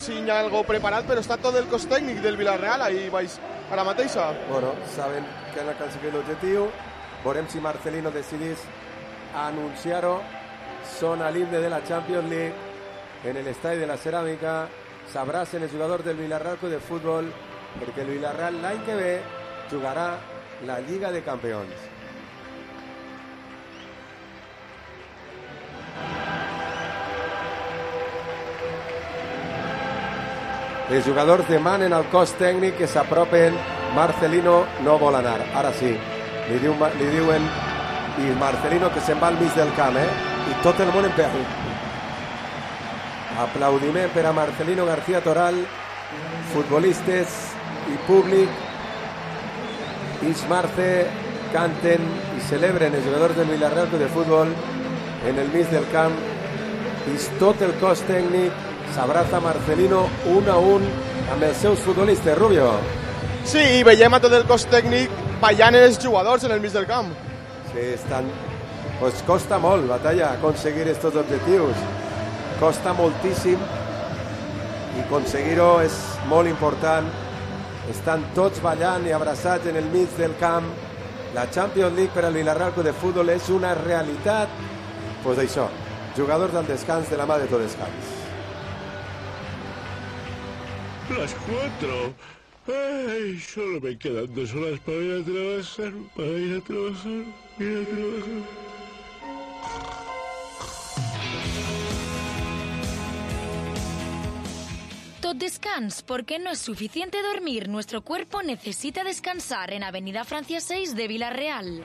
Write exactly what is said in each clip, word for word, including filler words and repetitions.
Si hi ha algo preparat, però està tot el cos tècnic del Villarreal ahí baix ara mateixa. Bueno, saben que han aconseguit l'objectiu. Veurem si Marcelino decidís anunciar-ho. Sona l'himne de la Champions League en el estadi de la Ceràmica. S'abracen els jugadors del Villarreal Club de Futbol perquè el Villarreal l'any que ve jugarà la Lliga de Campions. Els jugadors demanen al cos tècnic que s'apropen. Marcelino no vol anar. Ara sí, li, diu, li diuen i Marcelino que se'n va al mig del camp, eh? I tot el món en peu. Aplaudiment per a Marcelino García Toral, futbolistes i públic. Ismarce canten i celebren els jugadors del Villarreal Club de Futbol en el mig del camp. I tot el cos tècnic s'abraça Marcelino un a un amb els seus futbolistes, Rubio. Sí, i veiem a tot el cos tècnic ballant els jugadors en el mig del camp. Sí, estan... Pues costa molt, Batalla, aconseguir estos objectius. Costa moltíssim i aconseguir-ho és molt important. Estan tots ballant i abraçats en el mig del camp. La Champions League per al Villarreal Club de Futbol és una realitat. Pues això, jugadors al descans de la mà de tot descans. Las cuatro. Ay, solo me quedan dos horas para ir a trabajar, para ir a trabajar, ir a trabajar. Tot descans, porque no es suficiente dormir. Nuestro cuerpo necesita descansar en Avenida Francia seis de Villarreal.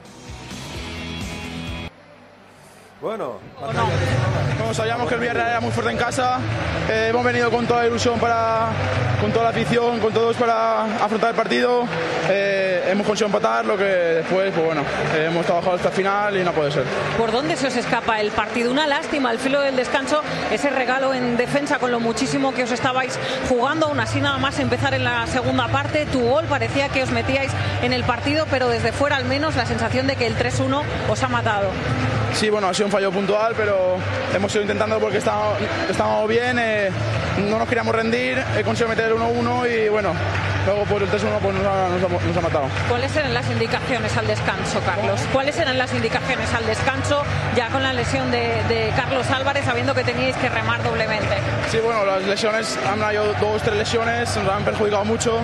Bueno, bueno, como sabíamos que el Villarreal era muy fuerte en casa, eh, hemos venido con toda la ilusión, para, con toda la afición, con todos para afrontar el partido. Eh, hemos conseguido empatar, lo que después, pues bueno, eh, hemos trabajado hasta el final y no puede ser. ¿Por dónde se os escapa el partido? Una lástima al filo del descanso, ese regalo en defensa con lo muchísimo que os estabais jugando, aún así nada más empezar en la segunda parte. Tu gol parecía que os metíais en el partido, pero desde fuera al menos la sensación de que el tres uno os ha matado. Sí, bueno, ha sido un fallo puntual, pero hemos ido intentando porque estábamos, estábamos bien, eh, no nos queríamos rendir, he conseguido meter el uno uno y bueno, luego por el tres uno pues nos ha, nos, ha, nos ha matado. ¿Cuáles eran las indicaciones al descanso, Carlos? ¿Cuáles eran las indicaciones al descanso ya con la lesión de, de Carlos Álvarez, sabiendo que teníais que remar doblemente? Sí, bueno, las lesiones, han habido dos, tres lesiones, nos han perjudicado mucho.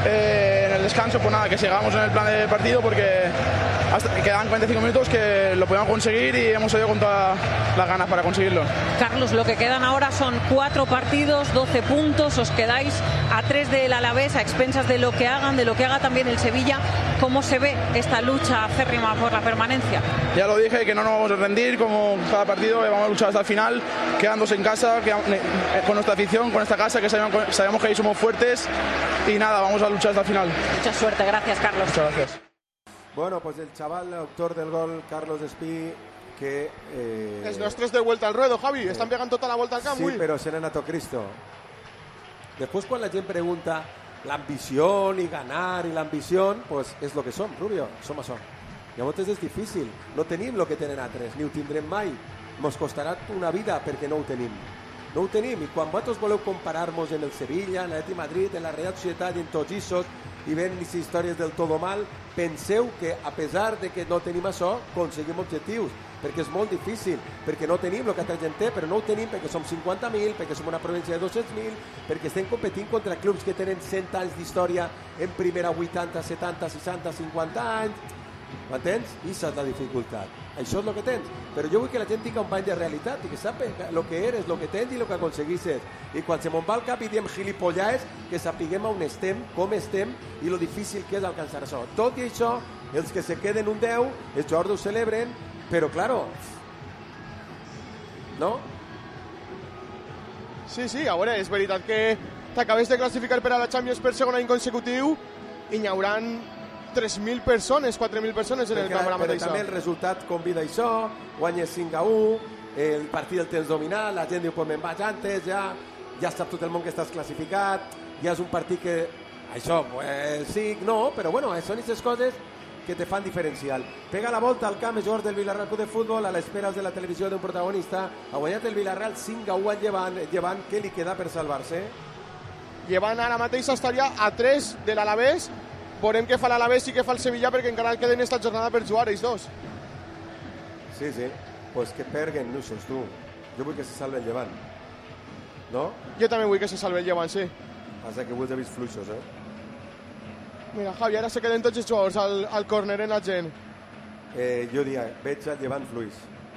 Eh, en el descanso, pues nada, que sigamos en el plan de partido porque hasta, quedan cuarenta y cinco minutos que lo podemos conseguir y hemos salido con todas las ganas para conseguirlo. Carlos, lo que quedan ahora son cuatro partidos, doce puntos, os quedáis a tres del Alavés, a expensas de lo que hagan, de lo que haga también el Sevilla. ¿Cómo se ve esta lucha acérrima por la permanencia? Ya lo dije, que no nos vamos a rendir, como cada partido vamos a luchar hasta el final, quedándose en casa, con nuestra afición, con esta casa, que sabemos, sabemos que ahí somos fuertes y nada, vamos a luchar hasta el final. Mucha suerte, gracias, Carlos. Muchas gracias. Bueno, pues el chaval, el autor del gol, Carlos Espí, que... Eh... Els nostres de vuelta al ruedo, Javi, eh... estan pegant tota la volta al camp. Sí, uy. però se n'ha anat a Cristo. Després, quan la gent pregunta l'ambició i ganar i l'ambició, pues és lo que som, Rubio, som això. Llavors és difícil, no tenim lo que tenen altres, ni ho tindrem mai. Mos costarà una vida perquè no ho tenim. No ho tenim, i quan vosaltres voleu comparar-nos en el Sevilla, en l'Atlètic Madrid, en la Real Societat i en tots aquests, i ven les històries del todo mal, penseu que a pesar de que no tenim això, aconseguim objectius, perquè és molt difícil, perquè no tenim el que altra gent té, però no ho tenim perquè som cinquanta mil, perquè som una província de dos-cents mil, perquè estem competint contra clubs que tenen cent anys d'història en primera, vuitanta, setanta, seixanta, cinquanta anys. M'entens? I això és la dificultat. Això és el que tens. Però jo vull que la gent tingui un bany de realitat i que sàpiga el que eres, el que tens i el que aconseguisses. I quan se m'on va al cap i diem gilipollades, que sapiguem on estem, com estem i lo difícil que és alcançar això. Tot i això, els que se queden un deu, els jugadors ho celebren, però, claro, no? Sí, sí, a veure, és veritat que t'acabes de classificar per a la Champions per segon any consecutiu i n'hi hauran tres mil persones, quatre mil persones en el camp ara mateix. Però també el resultat convida això, guanyes cinc a u, el partit el tens dominat, la gent diu, pues me'n vaig antes, ja, ja sap tot el món que estàs classificat, ja és un partit que, això, pues sí, no, però bueno, són aquestes coses que te fan diferencial. Pega la volta al camp el jugador del Villarreal Club de Futbol a l'espera de la televisió d'un protagonista. Ha guanyat el Villarreal cinc a u al Llevant, Llevant, què li queda per salvar-se? Llevan ara mateix estaria a tres de l'Alavés. Veurem què fa l'Alavés i què fa el Sevilla, perquè encara queden esta jornada per jugar ells dos. Sí, sí, pues que perguen nusos, tu. Jo vull que se salve el Llevant, no? Jo també vull que se salve el Llevant, sí. Passa que avui els he vist fluixos, eh? Mira, Javi, ara se queden tots els jugadors al, al córner en la gent. Eh, jo diria, veig el Llevant fluix.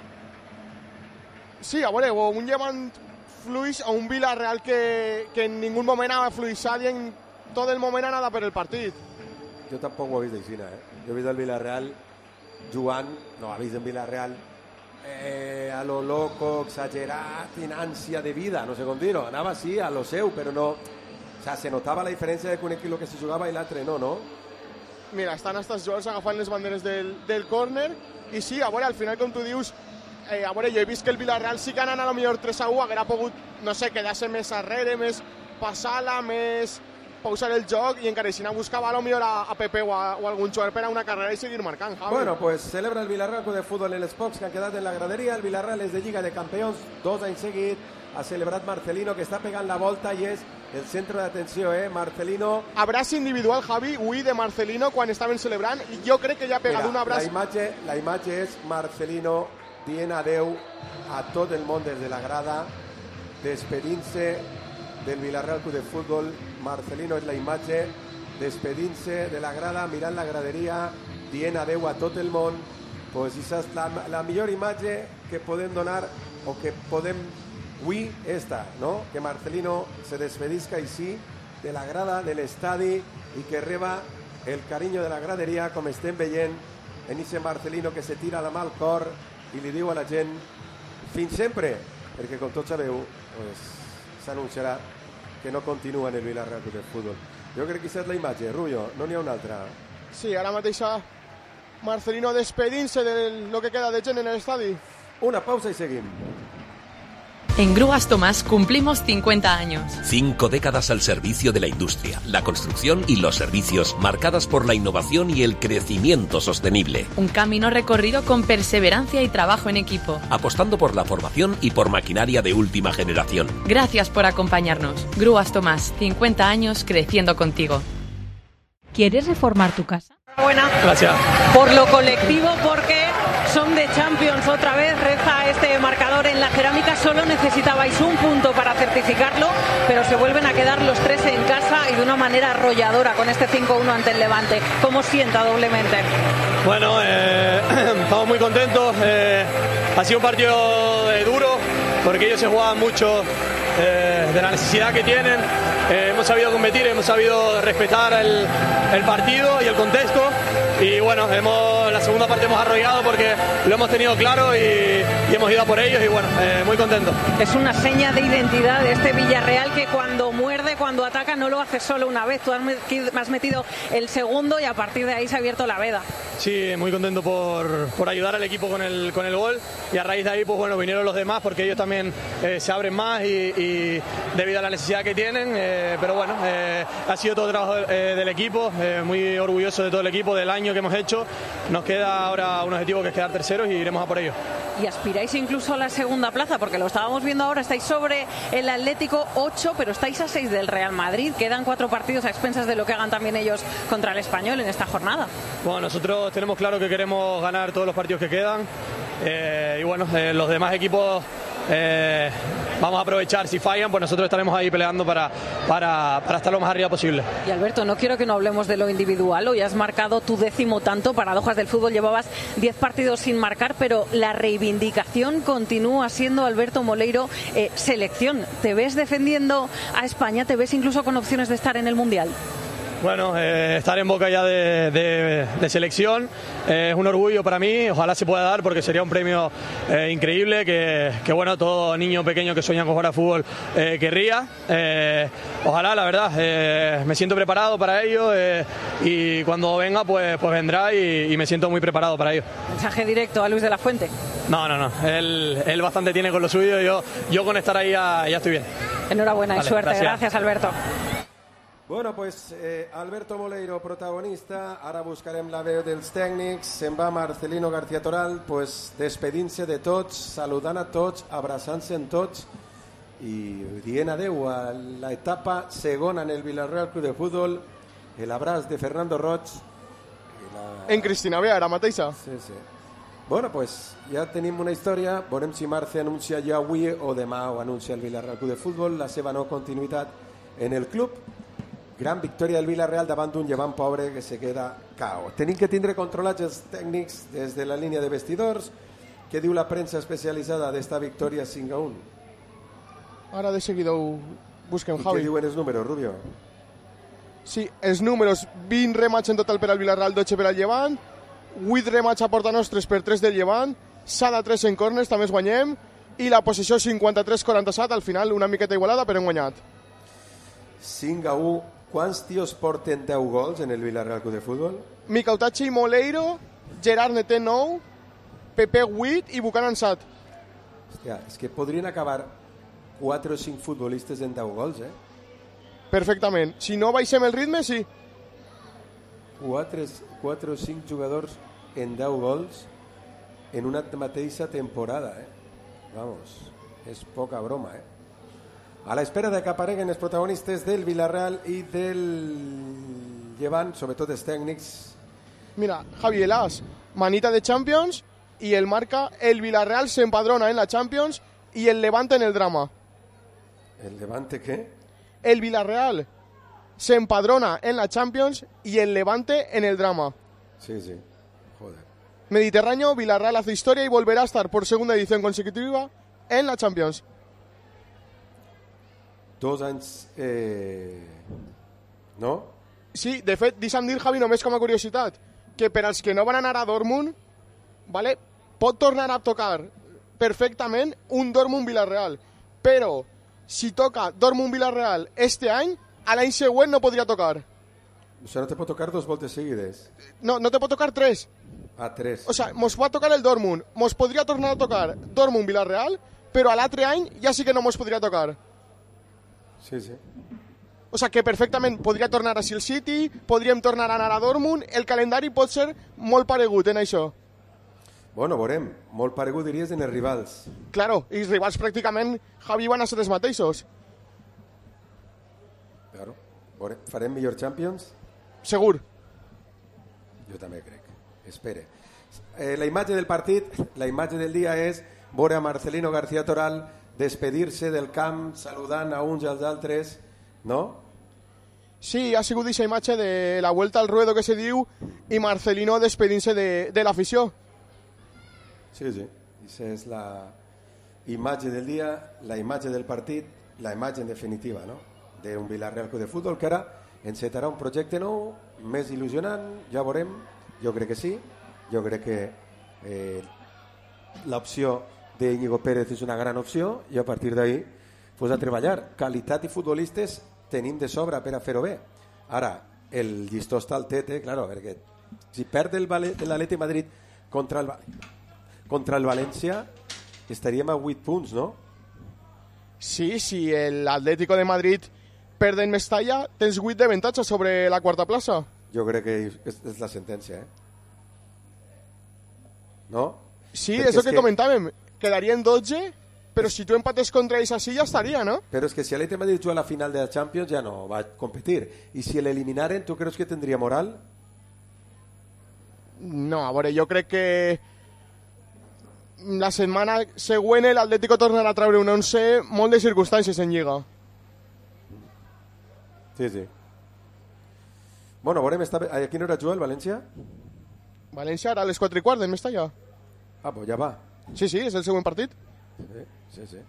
Sí, a veure, o un Llevant fluix o un Villarreal que, que en ningún moment ha fluixat i en tot el moment ha anat per el partit. Jo tampoc ho he vist d'aixina, eh? Jo he vist el Villarreal jugant, no, ha vist el Villarreal eh, a lo loco, exagerat, en ànsia de vida, no sé com dir-ho. Anava sí a lo seu, però no... O sea, se notava la diferència de que un equip que se jugava i l'altre no, no? Mira, estan estos jugadors agafant les banderes del, del córner i sí, a veure, al final, com tu dius, eh, a veure, jo he vist que el Villarreal sí que anant a lo millor tres a u haguera pogut, no sé, quedar-se més arrere, més passar-la, més pausar el joc i encara així buscava a lo millor a, a Pepe o, a, o algun jugador per a una carrera i seguir marcant, Javi. Bueno, pues celebra el Villarreal de fútbol en els pocs que han quedat en la graderia. El Villarreal és de Lliga de Campions, dos anys seguit. Ha celebrat Marcelino, que està pegant la volta i és el centre d'atenció, eh? Marcelino... Abraç individual, Javi, avui de Marcelino quan estaven celebrant i jo crec que ja ha pegat un abraç... La imatge, la imatge és Marcelino dient adeu a tot el món des de la grada, despedint-se del Villarreal Club de Fútbol. Marcelino és la imatge despedint-se de la grada, mirant la graderia, dient adeu a tot el món. Pues esa és la, la millor imatge que podem donar o que podem avui esta, no? Que Marcelino se despedisca així de la grada de l'estadi i que reba el carinyo de la graderia, com estem veient en ese Marcelino que se tira la mà al cor i li diu a la gent fins sempre, perquè com tots sabeu pues, s'anunciarà que no continua en el Villarreal Club de Fútbol. Jo crec que aquesta és la imatge, Rubio, no n'hi ha una altra. Sí, ara mateix Marcelino despedint-se de lo que queda de gent en l'estadi. Una pausa i seguim. En Grúas Tomás cumplimos cincuenta años. Cinco décadas al servicio de la industria, la construcción y los servicios, marcadas por la innovación y el crecimiento sostenible. Un camino recorrido con perseverancia y trabajo en equipo. Apostando por la formación y por maquinaria de última generación. Gracias por acompañarnos. Grúas Tomás, cincuenta años creciendo contigo. ¿Quieres reformar tu casa? Buena. Gracias. Por lo colectivo, porque son de Champions otra vez, reza este marcador en la cerámica. Solo necesitabais un punto para certificarlo, pero se vuelven a quedar los tres en casa y de una manera arrolladora con este cinco uno ante el Levante. ¿Cómo sienta doblemente? Bueno, eh, estamos muy contentos. Eh, ha sido un partido eh, duro, porque ellos se jugaban mucho eh, de la necesidad que tienen. Eh, hemos sabido competir, hemos sabido respetar el, el partido y el contexto. Y bueno, hemos, la segunda parte hemos arrollado porque lo hemos tenido claro y, y hemos ido a por ellos y bueno, eh, muy contentos. Es una seña de identidad de este Villarreal que cuando muerde, cuando ataca, no lo hace solo una vez. Tú has metido el segundo y a partir de ahí se ha abierto la veda. Sí, muy contento por, por ayudar al equipo con el, con el gol y a raíz de ahí pues bueno, vinieron los demás porque ellos también eh, se abren más y, y debido a la necesidad que tienen, eh, pero bueno, eh, ha sido todo el trabajo eh, del equipo, eh, muy orgulloso de todo el equipo, del año que hemos hecho. Nos queda ahora un objetivo que es quedar terceros y iremos a por ello. Y aspiráis incluso a la segunda plaza, porque lo estábamos viendo ahora, estáis sobre el Atlético ocho, pero estáis a seis del Real Madrid. Quedan cuatro partidos a expensas de lo que hagan también ellos contra el Español en esta jornada. Bueno, nosotros tenemos claro que queremos ganar todos los partidos que quedan eh, y bueno, eh, los demás equipos eh, vamos a aprovechar. Si fallan, pues nosotros estaremos ahí peleando para, para, para estar lo más arriba posible. Y Alberto, no quiero que no hablemos de lo individual. Hoy has marcado tu décimo tanto, paradojas del fútbol, llevabas diez partidos sin marcar, pero la reivindicación continúa siendo, Alberto Moleiro, eh, selección. ¿Te ves defendiendo a España? ¿Te ves incluso con opciones de estar en el Mundial? Bueno, eh, estar en boca ya de, de, de selección eh, es un orgullo para mí, ojalá se pueda dar porque sería un premio eh, increíble que, que bueno, todo niño pequeño que sueña con jugar a fútbol eh, querría. Eh, ojalá, la verdad, eh, me siento preparado para ello eh, y cuando venga pues, pues vendrá y, y me siento muy preparado para ello. ¿Mensaje directo a Luis de la Fuente? No, no, no, él, él bastante tiene con lo suyo, yo, yo con estar ahí ya, ya estoy bien. Enhorabuena vale, y suerte, gracias, gracias Alberto. Bueno, pues eh, Alberto Moleiro, protagonista. Ara buscarem la veu dels tècnics. Se'n va Marcelino García Toral, pues, despedint-se de tots, saludant a tots, abraçant-se en tots i dient adeu a la etapa segona en el Villarreal Club de Futbol, el abraç de Fernando Roig la... en Cristina Bea, ara mateixa. Sí, sí. Bueno, pues ja tenim una història, veurem si Marce anuncia ja avui o demà o anuncia el Villarreal Club de Futbol la seva no continuïtat en el club. Gran victòria del Villarreal davant d'un Llevant pobre que se queda cao. Tenim que tindre controlats els tècnics des de la línia de vestidors. Què diu la premsa especialitzada d'esta victòria cinc a u? Ara de seguida ho busquem, I Javi. què diuen els números, Rubio? Sí, els números, vint remats en total per al Villarreal, dotze per al Llevant, vuit remats a porta nostres per tres del Llevant, set a tres en corners, també es guanyem, i la possessió cinquanta-tres quaranta-set, al final una miqueta igualada, però hem guanyat. cinc a u. Quants tios porten deu gols en el Villarreal Club de Futbol? Micautachi i Moleiro, Gerard Neté nou, Pepe vuit i Buchanan set. Hòstia, és que podrien acabar quatre o cinc futbolistes en deu gols, eh? Perfectament. Si no baixem el ritme, sí. quatre o cinc jugadors en deu gols en una mateixa temporada, eh? Vamos, és poca broma, eh? A l'espera de que apareguen els protagonistes del Villarreal i del Llevant, sobretot els tècnics. Mira, Javi, el as, manita de Champions, y el marca el Villarreal se empadrona en la Champions y el Levante en el drama. ¿El Levante qué? El Villarreal se empadrona en la Champions y el Levante en el drama. Sí, sí, joder. Mediterráneo, Villarreal hace historia y volverá a estar por segunda edición consecutiva en la Champions. Dos anys... Eh... No? Sí, de fet, deixa'm dir, Javi, només com a curiositat, que per als que no van anar a Dortmund, vale, pot tornar a tocar perfectament un Dortmund-Villarreal, però si toca Dortmund-Villarreal este any, a l'any següent no podria tocar. O sea, no te pot tocar dos voltes seguides. No, no te pot tocar tres. Ah, tres. O sea, mos va tocar el Dortmund, mos podria tornar a tocar Dortmund-Villarreal, però a l'altre any ja sí que no mos podria tocar. Sí, sí. O sea, que perfectament podria tornar a el City, podríem tornar a anar a Dortmund, el calendari pot ser molt paregut en això. Bueno, veurem, molt paregut diries en els rivals. Claro, i els rivals pràcticament, Javi, van a ser els mateixos. Claro. Veurem. Farem millor Champions? Segur. Jo també crec. Espere. Eh, la imatge del partit, la imatge del dia és veure a Marcelino García Toral despedir-se del camp saludant a uns i als altres, no? Sí, ha sigut aquesta imatge de la vuelta al ruedo que se diu i Marcelino despedint-se de, de l'afició. Sí, sí. Aquesta és la imatge del dia, la imatge del partit, la imatge en definitiva, no? D'un Villarreal Club de Futbol que ara encetarà un projecte nou, més il·lusionant, ja veurem, jo crec que sí, jo crec que eh, l'opció d'Íñigo Pérez és una gran opció i a partir d'ahí pues, a treballar. Qualitat i futbolistes tenim de sobra per a fer-ho bé. Ara, el llistó està al tete, claro, perquè si perd el l'Atleti Madrid contra el, contra el València estaríem a vuit punts, no? Sí, si l'Atlético de Madrid perd en Mestalla, tens vuit d'avantatge sobre la quarta plaça. Jo crec que és, és la sentència, eh? No? Sí, Perquè és el que, que comentàvem. Quedarien dotze, però si tu empates contra ells així ja estaria, no? Però és que si l'Atleti Madrid juga a la final de la Champions ja no va a competir. I si l'eliminaren, tu creus que tindria moral? No, a veure, jo crec que la setmana següent l'Atlético tornarà a treure un once molt de circumstàncies en Lliga. Sí, sí. Bueno, veurem, està... a quina hora juga el València? València ara a les quatre i quart, en Mestalla. Ah, pues ja va. Sí, sí, és el següent partit. Sí, sí, sí.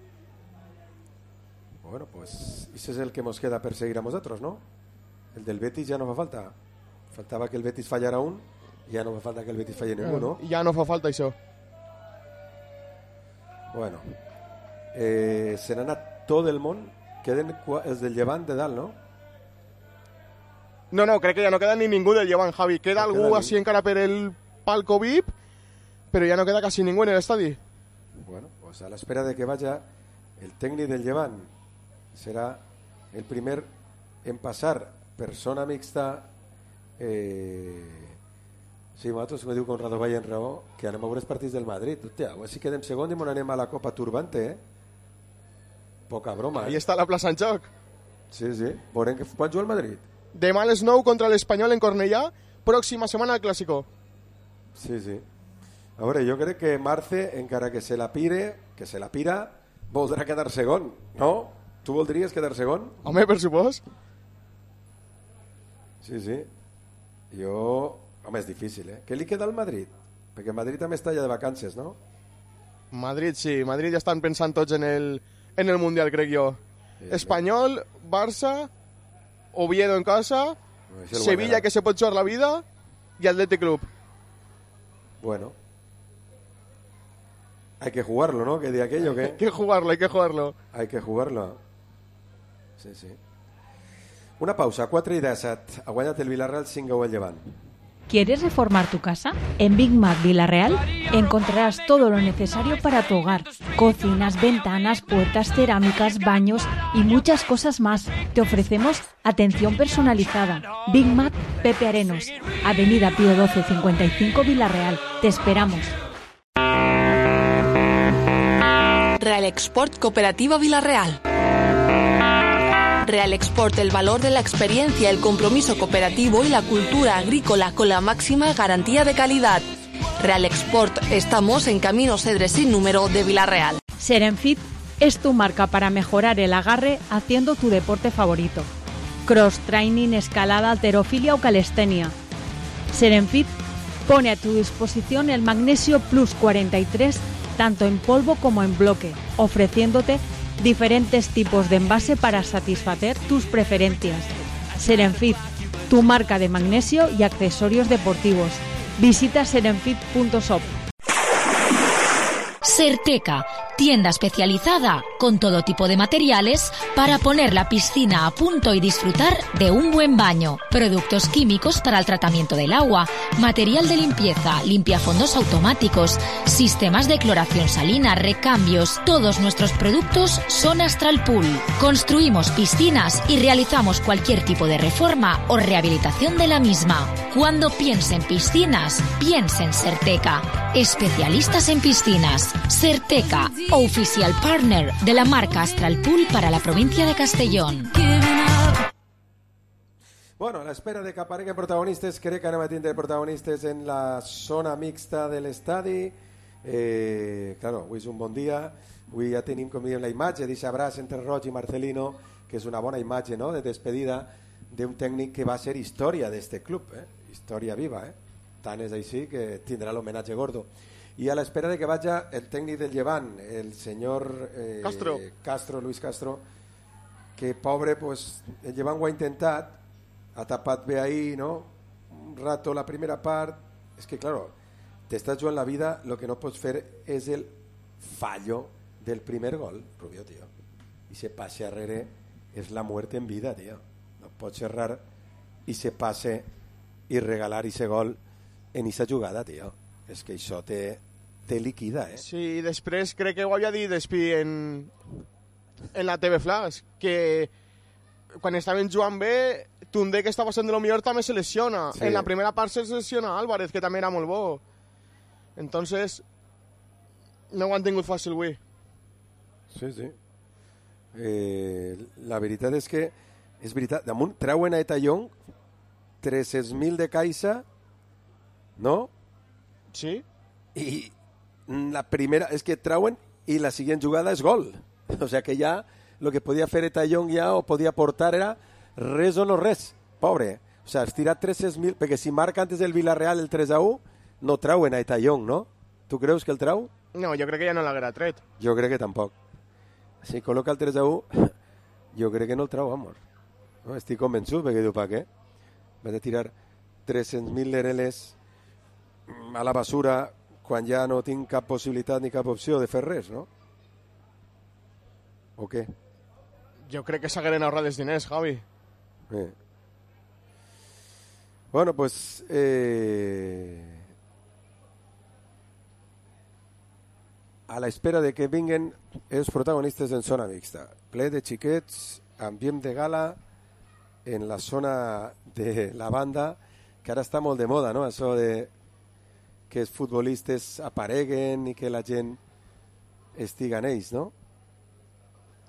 Bueno, pues ese es el que nos queda per seguir a nosotros, ¿no? El del Betis ya no fa falta. Faltava que el Betis fallara un, ja no fa falta que el Betis falle ningú, no? Ja no fa falta això. Bueno, eh, se n'ha anat tot el món, queden els del Llevant de dalt, no? No, no, crec que ja no queda ni ningú del Llevant, Javi. Queda no algú queda així encara per el palco V I P, però ja no queda quasi ningú en l'estadi. Bueno, pues a l'espera de que vaya el tècnic del Llevant, serà el primer en passar per zona mixta. Eh... Sí, nosaltres, com diu Conrado Valle en raó, que anem a veure els partits del Madrid. Hòstia, si quedem segon i m'on anem a la Copa Turbante, eh? poca broma. Ahí eh? està la plaça en joc. Sí, sí. Veurem que... Quan juga el Madrid? Demà a les nou contra l'Espanyol en Cornellà, pròxima setmana al Clàsico. Sí, sí. A veure, jo crec que Marce, encara que se la pire, que se la pira, voldrà quedar segon, no? Tu voldries quedar segon? Home, per supost. Sí, sí. Jo... Home, és difícil, eh? Què li queda al Madrid? Perquè Madrid també està ja de vacances, no? Madrid, sí. Madrid ja estan pensant tots en el, en el Mundial, crec jo. Sí, Espanyol, Barça, Oviedo en casa, Sevilla, que se pot jugar la vida, i Athletic Club. Bueno. Hay que jugarlo, ¿no? ¿Qué de aquello qué? Hay que jugarlo, hay que jugarlo. Hay que jugarlo. Sí, sí. Una pausa, cuatro y disset. Ha guanyat el Villarreal cinc a u al Llevant. ¿Quieres reformar tu casa? En Big Mac Villarreal encontrarás todo lo necesario para tu hogar. Cocinas, ventanas, puertas, cerámicas, baños y muchas cosas más. Te ofrecemos atención personalizada. Big Mac Pepe Arenos, Avenida Pío doce cincuenta y cinco Villarreal. Te esperamos. Real Export Cooperativa Villarreal. Real Export, el valor de la experiencia, el compromiso cooperativo y la cultura agrícola con la máxima garantía de calidad. Real Export, estamos en Camino Cedre sin número de Villarreal. Serenfit es tu marca para mejorar el agarre haciendo tu deporte favorito. Cross training, escalada, halterofilia o calistenia. Serenfit pone a tu disposición el Magnesio Plus cuarenta y tres tanto en polvo como en bloque, ofreciéndote diferentes tipos de envase para satisfacer tus preferencias. Serenfit, tu marca de magnesio y accesorios deportivos. Visita serenfit punto shop. Serteca, tienda especializada con todo tipo de materiales para poner la piscina a punto y disfrutar de un buen baño. Productos químicos para el tratamiento del agua, material de limpieza, limpiafondos automáticos, sistemas de cloración salina, recambios. Todos nuestros productos son Astral Pool. Construimos piscinas y realizamos cualquier tipo de reforma o rehabilitación de la misma. Cuando piense en piscinas, piense en Serteca. Especialistas en piscinas. Serteca, oficial partner de la marca Astral Pool para la provincia de Castellón. Bueno, a l'espera de que apareguen protagonistes, crec que anem a tindre protagonistes en la zona mixta de l'estadi. Eh, claro, avui és un bon dia, avui ja tenim, com diem, la imatge d'aquest abraç entre Roig i Marcelino, que és una bona imatge, no?, de despedida d'un tècnic que va ser història d'este club, eh? Història viva, eh? Tant és així que tindrà l'homenatge gordo. I a l'espera de que vaja el tècnic del Llevant, el senyor eh, Castro. Castro, Luis Castro, que pobre, pues, el Llevant ho ha intentat, ha tapat bé ahí, no? Un rato la primera part. És que, claro, t'estàs jugant la vida, lo que no pots fer és el fallo del primer gol, Rubio, tío. I se passe arrere és la muerte en vida, tío. No pots errar i se passe i regalar ese gol en esa jugada, tío. És que això te, te liquida, eh? Sí, i després crec que ho havia dit Espi en, en la T V Flash, que quan estaven jugant bé, Tundé, que estava sent de lo millor, també se lesiona. Sí. En la primera part se lesiona Álvarez, que també era molt bo. Entonces, no ho han tingut fàcil avui. Sí, sí. Eh, la veritat és que, és veritat, damunt treuen a Etallón tres-cents mil de caixa, no? Sí. I la primera és que treuen i la següent jugada és gol. O sea que ja el que podia fer Etallón ja o podia portar era res o no res. Pobre. O sea, has tirat tres-cents mil, perquè si marca antes el Villarreal el tres a u, no treuen a Etallón, no? Tu creus que el treu? No, jo crec que ja no l'haguera tret. Jo crec que tampoc. Si col·loca el tres a u, jo crec que no el treu, amor. No, estic convençut, perquè diu, pa què? Vaig a tirar tres-cents mil lereles a la basura quan ja no tinc cap possibilitat ni cap opció de fer res, no? O què? Jo crec que s'hagueren ahorrat els diners, Javi. Eh. Bueno, pues eh, a la espera de que vinguen els protagonistes en zona mixta. Ple de xiquets, ambient de gala en la zona de la banda, que ara està molt de moda, no? Això de que els futbolistes apareguen i que la gent estiga en ells, no?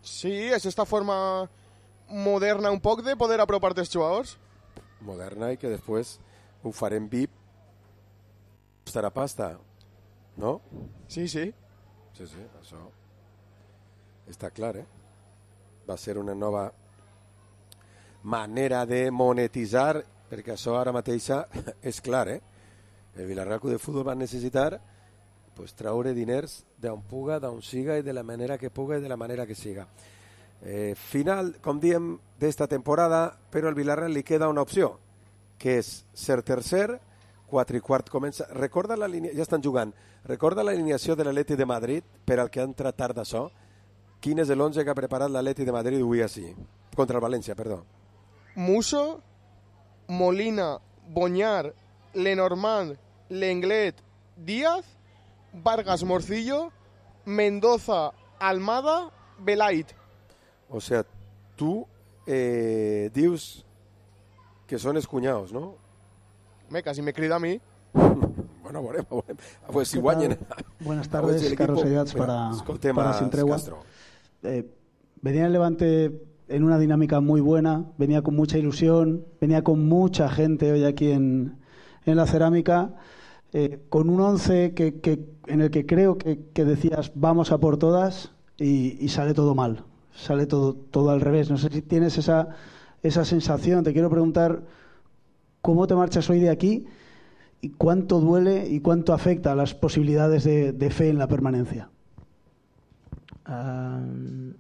Sí, és esta forma moderna un poc de poder apropar-te als jugadors. Moderna i que després ho farem V I P. Costarà pasta, no? Sí, sí. Sí, sí, això està clar, eh? Va ser una nova manera de monetitzar, perquè això ara mateixa és clar, eh? El Villarreal Club de Futbol va necessitar pues, traure diners d'on puga, d'on siga i de la manera que puga i de la manera que siga. Eh, final, com diem, d'esta temporada, però al Villarreal li queda una opció, que és ser tercer, quatre i quart comença. Recorda la línia, ja estan jugant, recorda l'alineació de l'Atleti de Madrid per al que han tratat d'això? Quin és l'onze que ha preparat l'Atleti de Madrid avui així? Contra el València, perdó. Musso, Molina, Boñar, Lenormand, Lenglet, Díaz, Vargas, Morcillo, Mendoza, Almada, Belait. O sea, tu eh, dius que són els cunyaos, no? Me, quasi me crida a mi. Bueno, veurem, veurem. Pues si guanyen... Buenas tardes, si Carlos Ayats para, para Sin Tregua. Eh, venía el Levante en una dinámica muy buena, venía con mucha ilusión, venía con mucha gente hoy aquí en, en la Cerámica, eh, con un once que, que, en el que creo que, que decías vamos a por todas y, y sale todo mal, sale todo, todo al revés. No sé si tienes esa, esa sensación. Te quiero preguntar cómo te marchas hoy de aquí y cuánto duele y cuánto afecta a las posibilidades de, de fe en la permanencia. Um,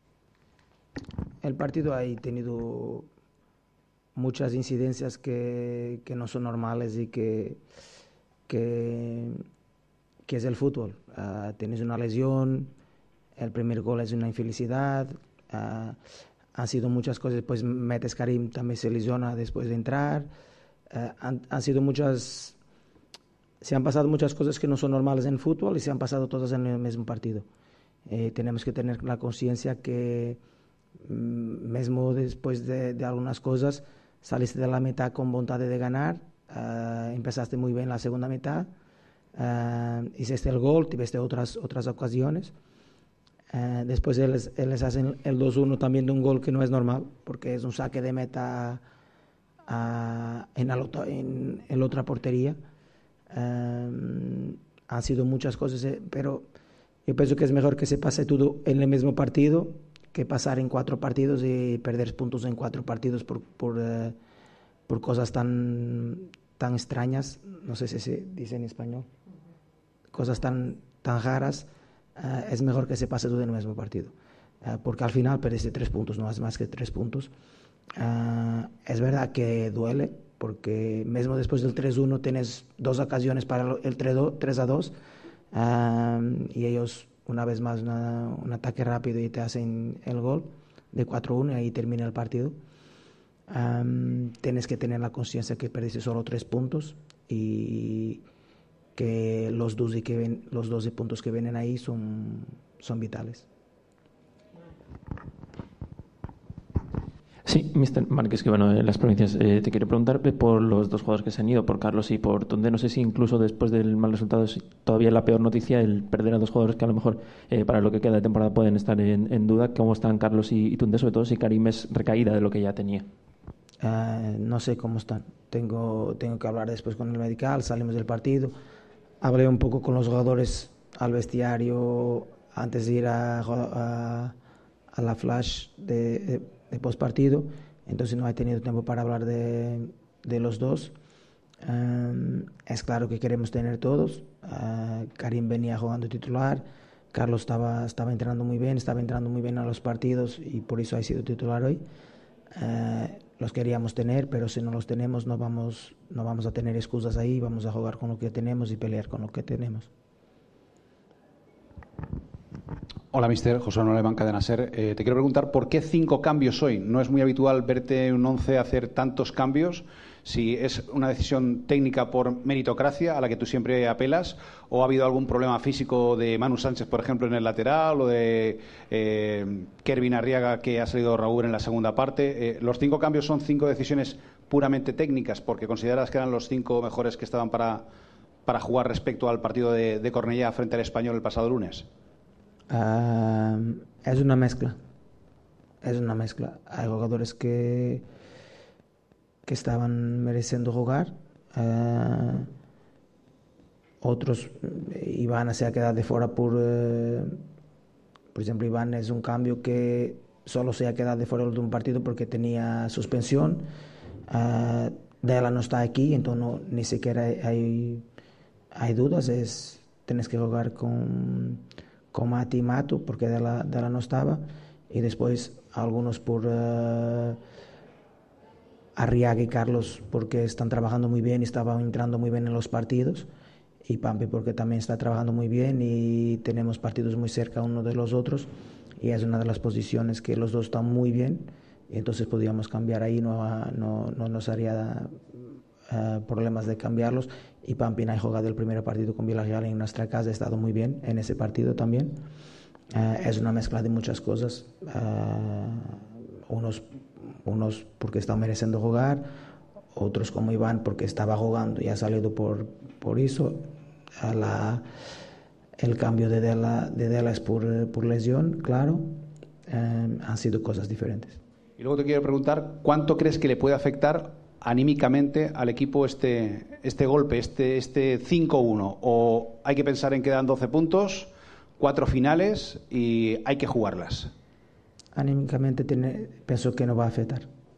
el partido ha tenido muchas incidencias que, que no son normales y que, que, que es el fútbol. Uh, tienes una lesión, el primer gol es una infelicidad, uh, han sido muchas cosas, pues metes Karim, también se lesiona después de entrar, uh, han, han sido muchas, se han pasado muchas cosas que no son normales en fútbol y se han pasado todas en el mismo partido. Eh, tenemos que tener la conciencia que mismo después de, de algunas cosas saliste de la mitad con voluntad de ganar, uh, empezaste muy bien la segunda mitad, uh, hiciste el gol, tuviste otras, otras ocasiones, uh, después ellos, ellos hacen el dos uno también de un gol que no es normal porque es un saque de meta uh, en, la, en, en la otra portería. Uh, han sido muchas cosas, pero yo pienso que es mejor que se pase todo en el mismo partido que pasar en cuatro partidos y perder puntos en cuatro partidos por, por, uh, por cosas tan, tan extrañas, no sé si se dice en español, cosas tan, tan raras. Uh, es mejor que se pase todo en el mismo partido, uh, porque al final perdiste tres puntos, no es más que tres puntos. Uh, es verdad que duele, porque mismo después del tres uno tienes dos ocasiones para el tres a dos, Um, y ellos una vez más una, un ataque rápido y te hacen el gol de cuatro uno y ahí termina el partido. Um, tienes que tener la conciencia que perdiste solo tres puntos y que los doce, que ven, los doce puntos que vienen ahí son, son vitales. Sí, mister Márquez, que bueno, en las provincias eh, te quiero preguntar por los dos jugadores que se han ido, por Carlos y por Toundé. No sé si incluso después del mal resultado es todavía la peor noticia el perder a dos jugadores que a lo mejor eh, para lo que queda de temporada pueden estar en, en duda. ¿Cómo están Carlos y, y Toundé? Sobre todo si Karim es recaída de lo que ya tenía. Uh, no sé cómo están. Tengo, tengo que hablar después con el medical, salimos del partido. Hablé un poco con los jugadores al vestiario antes de ir a, a, a la flash de... de de postpartido, entonces no he tenido tiempo para hablar de, de los dos. Um, es claro que queremos tener todos. Uh, Karim venía jugando titular, Carlos estaba, estaba entrenando muy bien, estaba entrando muy bien a los partidos y por eso ha sido titular hoy. Uh, los queríamos tener, pero si no los tenemos no vamos, no vamos a tener excusas ahí, vamos a jugar con lo que tenemos y pelear con lo que tenemos. Hola, mister José Manuel Alemán, Cadena Ser. Eh, te quiero preguntar por qué cinco cambios hoy. No es muy habitual verte en un once hacer tantos cambios. Si es una decisión técnica por meritocracia a la que tú siempre apelas, o ha habido algún problema físico de Manu Sánchez, por ejemplo, en el lateral, o de eh, Kervin Arriaga, que ha salido Raúl en la segunda parte. Eh, ¿Los cinco cambios son cinco decisiones puramente técnicas porque consideras que eran los cinco mejores que estaban para, para jugar respecto al partido de, de Cornellá frente al Español el pasado lunes? Uh, es una mezcla. es una mezcla. Hay jugadores que, que estaban mereciendo jugar, uh, otros, Iván se ha quedado de fuera por, uh, por ejemplo, Iván es un cambio que solo se ha quedado de fuera del último partido porque tenía suspensión. Uh, Dela no está aquí, entonces no, ni siquiera hay, hay dudas, es, tienes que jugar con, con Mati y Mato porque Dela, Dela no estaba, y después algunos por uh, Arriaga y Carlos porque están trabajando muy bien y estaban entrando muy bien en los partidos, y Pampi porque también está trabajando muy bien y tenemos partidos muy cerca uno de los otros, y es una de las posiciones que los dos están muy bien, y entonces podíamos cambiar ahí, no, no, no nos haría uh, problemas de cambiarlos. Y Pampi ha jugado el primer partido con Villarreal en nuestra casa, ha estado muy bien en ese partido también. Uh, es una mezcla de muchas cosas, uh, unos, unos porque están mereciendo jugar, otros como Iván porque estaba jugando y ha salido por, por eso. A la, el cambio de Dela, de Dela es por, por lesión, claro. Um, han sido cosas diferentes. Y luego te quiero preguntar, ¿cuánto crees que le puede afectar anímicamente al equipo este, este golpe, este, este cinco uno? ¿O hay que pensar en que dan doce puntos, cuatro finales y hay que jugarlas? Anímicamente tiene, pienso que no va a afectar.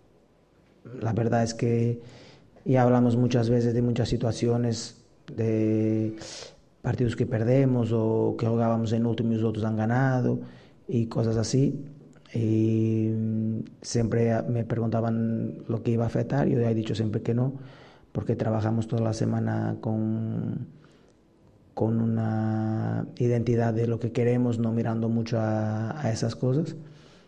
La verdad es que ya hablamos muchas veces de muchas situaciones, de partidos que perdemos o que jugábamos en últimos y otros han ganado y cosas así. Y siempre me preguntaban lo que iba a afectar, yo he dicho siempre que no, porque trabajamos toda la semana con, con una identidad de lo que queremos, no mirando mucho a, a esas cosas.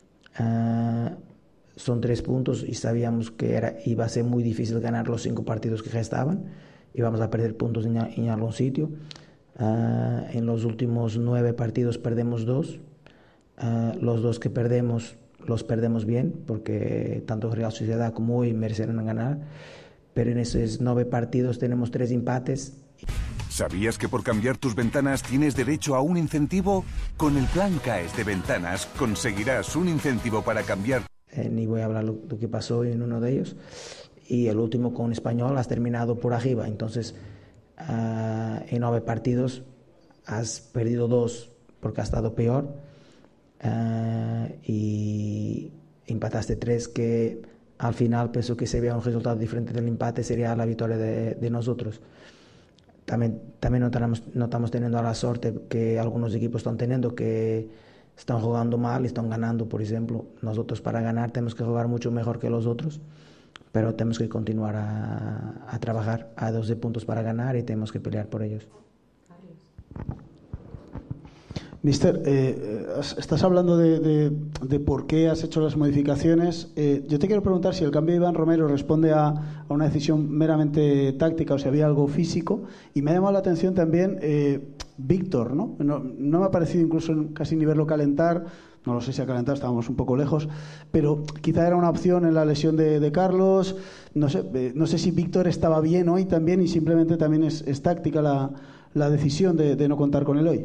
Uh, son tres puntos y sabíamos que era, iba a ser muy difícil ganar los cinco partidos que restaban, íbamos a perder puntos en, en algún sitio. Uh, en los últimos nueve partidos perdemos dos. Uh, los dos que perdemos los perdemos bien porque tanto Real Sociedad como hoy merecieron ganar, pero en esos nueve partidos tenemos tres empates. ¿Sabías que por cambiar tus ventanas tienes derecho a un incentivo? Con el plan CAES de Ventanas conseguirás un incentivo para cambiar. Eh, ni voy a hablar lo, lo que pasó en uno de ellos. Y el último con Español has terminado por arriba, entonces uh, en nueve partidos has perdido dos porque has estado peor. Uh, y empataste tres, que al final pensó que se veía un resultado diferente del empate, sería la victoria de, de nosotros. También, también notamos, notamos teniendo la suerte que algunos equipos están teniendo, que están jugando mal y están ganando, por ejemplo. Nosotros para ganar tenemos que jugar mucho mejor que los otros, pero tenemos que continuar a, a trabajar a doce puntos para ganar y tenemos que pelear por ellos. Mister, eh, estás hablando de, de, de por qué has hecho las modificaciones. Eh, yo te quiero preguntar si el cambio de Iván Romero responde a, a una decisión meramente táctica o si había algo físico. Y me ha llamado la atención también eh, Víctor, ¿no? ¿no? No me ha parecido incluso casi ni verlo calentar. No lo sé si ha calentado, estábamos un poco lejos. Pero quizá era una opción en la lesión de, de Carlos. No sé, eh, no sé si Víctor estaba bien hoy también y simplemente también es, es táctica la, la decisión de, de no contar con él hoy.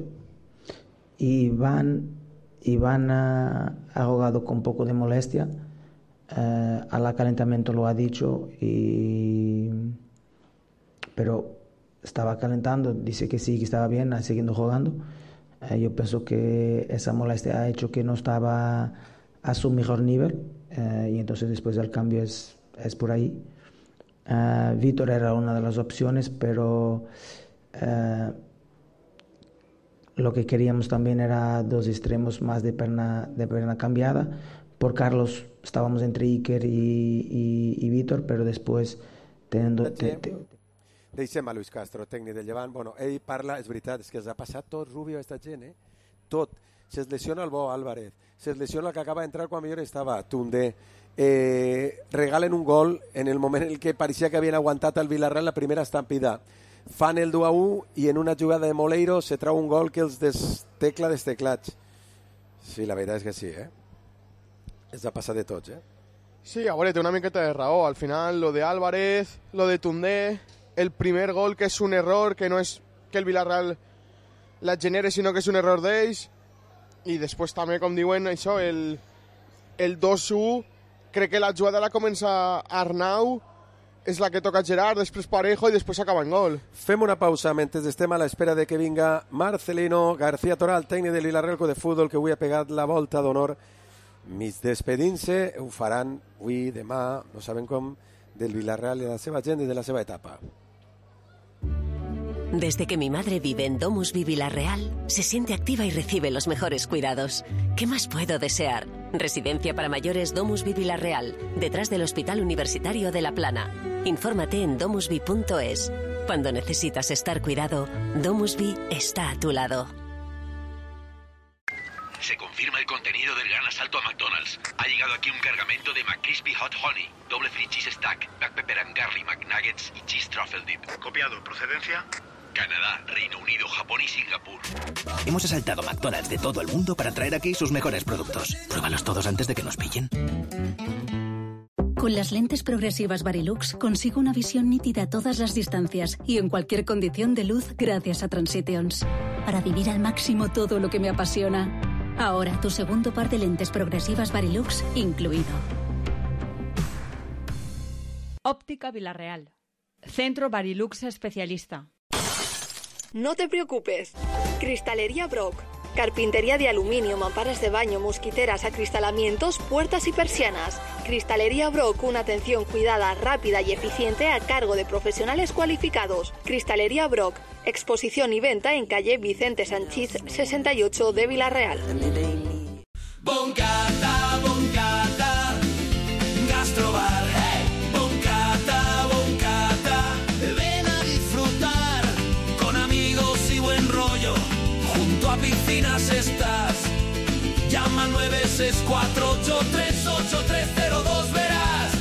Iván, Iván ha, ha jugado con un poco de molestia, eh, al calentamiento lo ha dicho, y, pero estaba calentando, dice que sí, que estaba bien, siguiendo jugando. Eh, yo pienso que esa molestia ha hecho que no estaba a su mejor nivel, eh, y entonces después del cambio es, es por ahí. Eh, Víctor era una de las opciones, pero eh, lo que queríamos también era dos extremos más de perna, de perna cambiada. Por Carlos estábamos entre Iker y, y, i Víctor, però després teniendo... Te, te... Deixem a Luis Castro, tècnic del Llevant. Bueno, ell parla, és veritat, és que els ha passat tot, Rubio, esta gent, eh? Tot. Se lesiona el Bo Álvarez, se lesiona el que acaba d'entrar quan millor estava, Tundé. Eh, regalen un gol en el moment en el que parecía que havien aguantat el Villarreal la primera estampida. Fan el dos a u i en una jugada de Moleiro se trau un gol que els destecla dels teclats. Sí, la veritat és que sí, eh? Es ha passat de tots, eh? Sí, a veure, té una miqueta de raó. Al final, lo de Álvarez, lo de Tundé, el primer gol que és un error, que no és que el Villarreal la genere, sinó que és un error d'ells. I després també, com diuen, això, el, el dos u, crec que la jugada la comença Arnau, és la que toca Gerard, després Parejo i després acaba en gol. Fem una pausa mentre estem a l'espera de que vinga Marcelino García Toral, tècnic del Vilarreal Club de Futbol, que avui ha pegat la volta d'honor. Mig despedint-se, ho faran avui, demà, no sabem com, del Vilarreal i de la seva gent i de la seva etapa. Desde que mi madre vive en Domusvi Vilarreal, se siente activa y recibe los mejores cuidados. ¿Qué más puedo desear? Residencia para mayores Domusvi Vilarreal, detrás del Hospital Universitario de La Plana. Infórmate en domusvi punto es. Cuando necesitas estar cuidado, Domusvi está a tu lado. Se confirma el contenido del gran asalto a McDonald's. Ha llegado aquí un cargamento de McCrispy Hot Honey, doble free cheese stack, black pepper and garlic McNuggets y cheese truffle dip. Copiado. ¿Procedencia? Canadá, Reino Unido, Japón y Singapur. Hemos asaltado McDonald's de todo el mundo para traer aquí sus mejores productos. Pruébalos todos antes de que nos pillen. Con las lentes progresivas Varilux consigo una visión nítida a todas las distancias y en cualquier condición de luz gracias a Transitions. Para vivir al máximo todo lo que me apasiona. Ahora tu segundo par de lentes progresivas Varilux incluido. Óptica Vilarreal. Centro Varilux especialista. No te preocupes. Cristalería Brock. Carpintería de aluminio, mamparas de baño, mosquiteras, acristalamientos, puertas y persianas. Cristalería Brock, una atención cuidada, rápida y eficiente a cargo de profesionales cualificados. Cristalería Brock, exposición y venta en calle Vicente Sanchís sesenta y ocho de Vilarreal. Boncata, boncata, gastrobar. Hey. Boncata, boncata, ven a disfrutar con amigos y buen rollo. Junto a piscinas estás. Llama nueve seis cuatro ocho tres ocho tres cero dos, verás.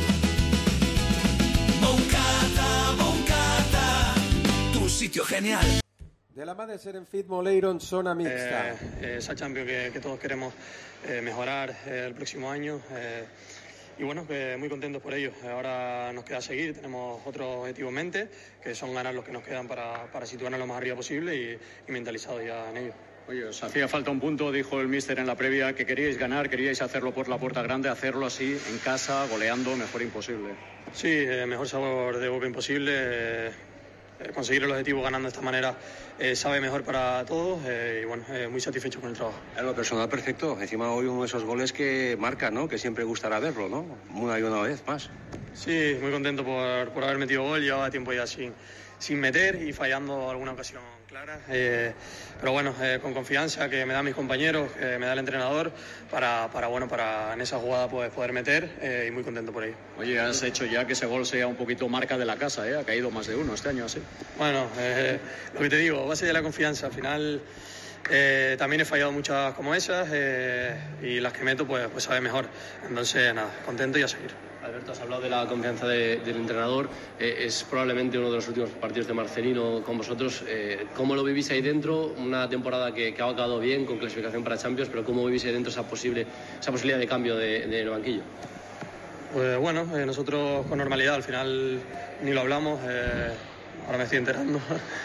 Boncata, boncata, tu sitio genial. De la mano de Serenfit Moleiro en zona mixta. Eh, esa Champions que, que todos queremos eh, mejorar eh, el próximo año. Eh, y bueno, que muy contentos por ello. Ahora nos queda seguir, tenemos otro objetivo en mente, que son ganar los que nos quedan para, para situarnos lo más arriba posible y, y mentalizados ya en ello. Oye, os hacía falta un punto, dijo el míster en la previa, que queríais ganar, queríais hacerlo por la puerta grande, hacerlo así, en casa, goleando, mejor imposible. Sí, eh, mejor sabor de boca imposible. Eh, conseguir el objetivo ganando de esta manera eh, sabe mejor para todos eh, y bueno, eh, muy satisfecho con el trabajo. En lo personal perfecto, encima hoy uno de esos goles que marca, ¿no? Que siempre gustará verlo, ¿no? Una y una vez más. Sí, muy contento por, por haber metido gol, llevaba tiempo ya sin, sin meter y fallando alguna ocasión clara, eh, pero bueno, eh, con confianza que me dan mis compañeros, que me da el entrenador para, para bueno, para en esa jugada pues, poder meter eh, y muy contento por ello. Oye, has hecho ya que ese gol sea un poquito marca de la casa, ¿eh? Ha caído más de uno este año así. Bueno, eh, lo que te digo, base de la confianza, al final eh, también he fallado muchas como esas eh, y las que meto pues, pues sabe mejor, entonces nada, contento y a seguir. Alberto, has hablado de la confianza de, del entrenador, eh, es probablemente uno de los últimos partidos de Marcelino con vosotros. Eh, ¿Cómo lo vivís ahí dentro? Una temporada que, que ha acabado bien, con clasificación para Champions, pero ¿cómo vivís ahí dentro esa, posible, esa posibilidad de cambio de, de banquillo? Pues bueno, eh, nosotros con normalidad, al final ni lo hablamos, eh, ahora me estoy enterando.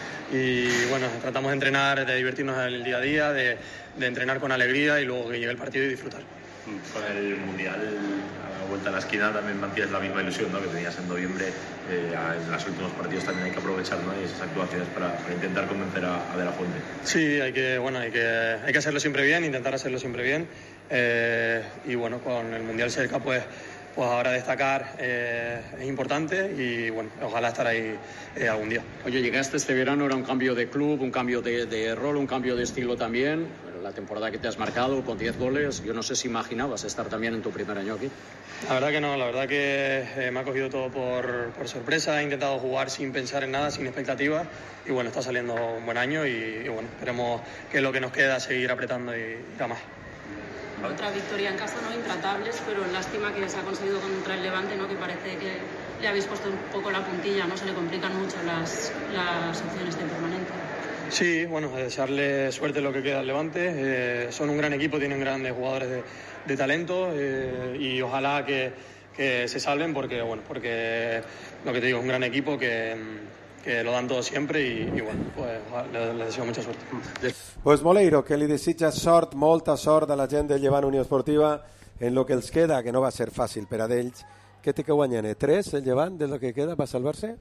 Y bueno, tratamos de entrenar, de divertirnos el día a día, de, de entrenar con alegría y luego que llegue el partido y disfrutar. Con el Mundial a la vuelta a la esquina también mantienes la misma ilusión, ¿no? Que tenías en noviembre. Eh, en los últimos partidos también hay que aprovechar, ¿no? Y esas actuaciones para, para intentar convencer a, a De La Fuente. Sí, hay que, bueno, hay que, hay que hacerlo siempre bien, intentar hacerlo siempre bien. Eh, y bueno, con el Mundial cerca, pues, pues ahora destacar eh, es importante y bueno, ojalá estar ahí eh, algún día. Oye, llegaste este verano, era un cambio de club, un cambio de, de rol, un cambio de estilo también. La temporada que te has marcado con diez goles, yo no sé si imaginabas estar también en tu primer año aquí. La verdad que no, la verdad que eh, me ha cogido todo por, por sorpresa, he intentado jugar sin pensar en nada, sin expectativas y bueno, está saliendo un buen año y, y bueno, esperemos que lo que nos queda seguir apretando y ir a más. Otra victoria en casa, ¿no? Intratables, pero lástima que se ha conseguido contra el Levante, ¿no? Que parece que le habéis puesto un poco la puntilla, ¿no? Se le complican mucho las, las opciones de permanente. Sí, bueno, desearle suerte en lo que queda al Levante. Eh, son un gran equipo, tienen grandes jugadores de, de talento eh, y ojalá que, que se salven porque, bueno, porque lo que te digo, es un gran equipo que, que lo dan todo siempre y, y bueno, pues les, les deseo mucha suerte. Pues Moleiro, que li desitja sort, molta sort a la gent del Llevant Unió Esportiva, en lo que els queda, que no va ser fàcil per a d'ells, què té que guanyar? tres el Llevant de lo que queda va salvar-se?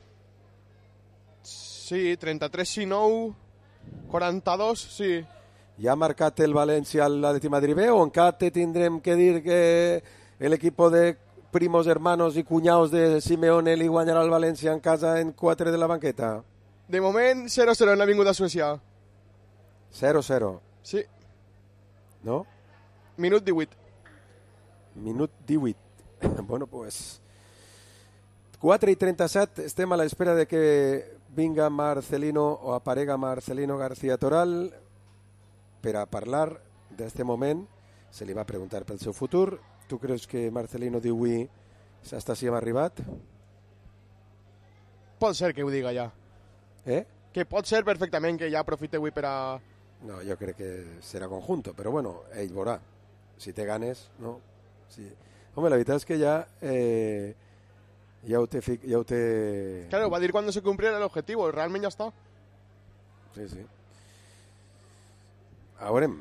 Sí, trenta-tres i nou, quaranta-dos, sí. Ja ha marcat el València al Atleti Madrid B o encara te tindrem que dir que l'equip de primos hermanos i cunyaus de Simeone li guanyarà el València en casa en quatre de la banqueta? De moment, zero zero en l'Avinguda Suècia. zero zero. Sí. No? Minut divuit. Minut divuit. Bueno, pues... quatre i trenta-set, estem a l'espera de que vinga Marcelino o aparega Marcelino García Toral per a parlar d'este moment. Se li va preguntar pel seu futur. Tu creus que Marcelino d'avui hasta si hem arribat? Pot ser que ho diga ja. Eh? Que pot ser perfectament que ja aprofite avui per a... No, jo crec que serà conjunto, però bueno, ell veurà. Si té ganes, no? Sí. Home, la veritat és que ja... Eh, ja ho té... Ja ho té... Claro, va dir quan se cumpliera l'objectiu, realment ja està. Sí, sí. A veurem.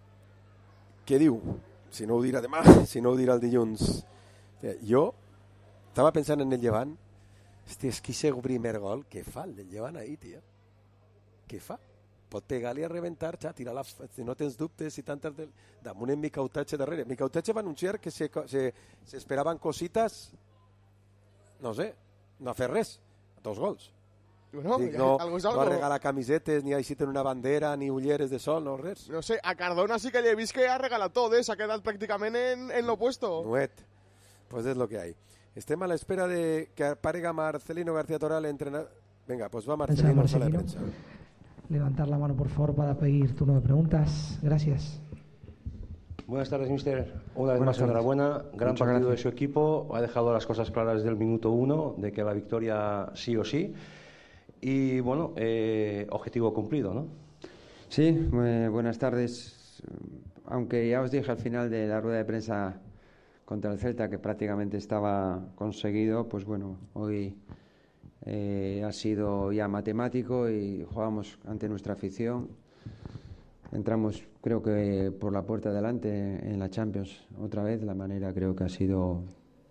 Què diu? Si no ho dirà demà, si no ho dirà el dilluns. Jo estava pensant en el Llevant. Hosti, és que aquest primer gol, què fa el del Llevant ahir, tia? Què fa? Pot pegar-li a reventar, ja, tirar la... Si no tens dubtes i tantes... Del... Damunt en Micautatge darrere. Micautatge va anunciar que se, se, se esperaven cositas, no sé, no fer res. Dos gols. Bueno, Dic, no, algo és algo. algo. No regalar camisetes, ni així tenir una bandera, ni ulleres de sol, no res. No sé, a Cardona sí que li he vist que ha regalat tot, eh? S'ha quedat pràcticament en, en l'opuesto. Nuet. Pues es lo que hay. Estem a la espera de que aparega Marcelino García Toral, entrenador. Venga, pues va Marcelino, Marcelino. sala de prensa. Levantar la mano, por favor, para pedir turno de preguntas. Gracias. Buenas tardes, mister. Una vez más, enhorabuena. Gran Muchas partido gracias. de su equipo. Ha dejado las cosas claras desde el minuto uno, de que la victoria sí o sí. Y, bueno, eh, objetivo cumplido, ¿no? Sí, eh, buenas tardes. Aunque ya os dije al final de la rueda de prensa contra el Celta que prácticamente estaba conseguido, pues bueno, hoy eh, ha sido ya matemático y jugamos ante nuestra afición. Entramos, creo que por la puerta delante en la Champions otra vez. La manera creo que ha sido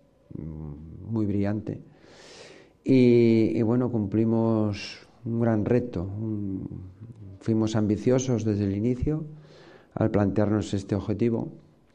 mm, muy brillante. Y, y bueno, cumplimos un gran reto. Un, fuimos ambiciosos desde el inicio al plantearnos este objetivo.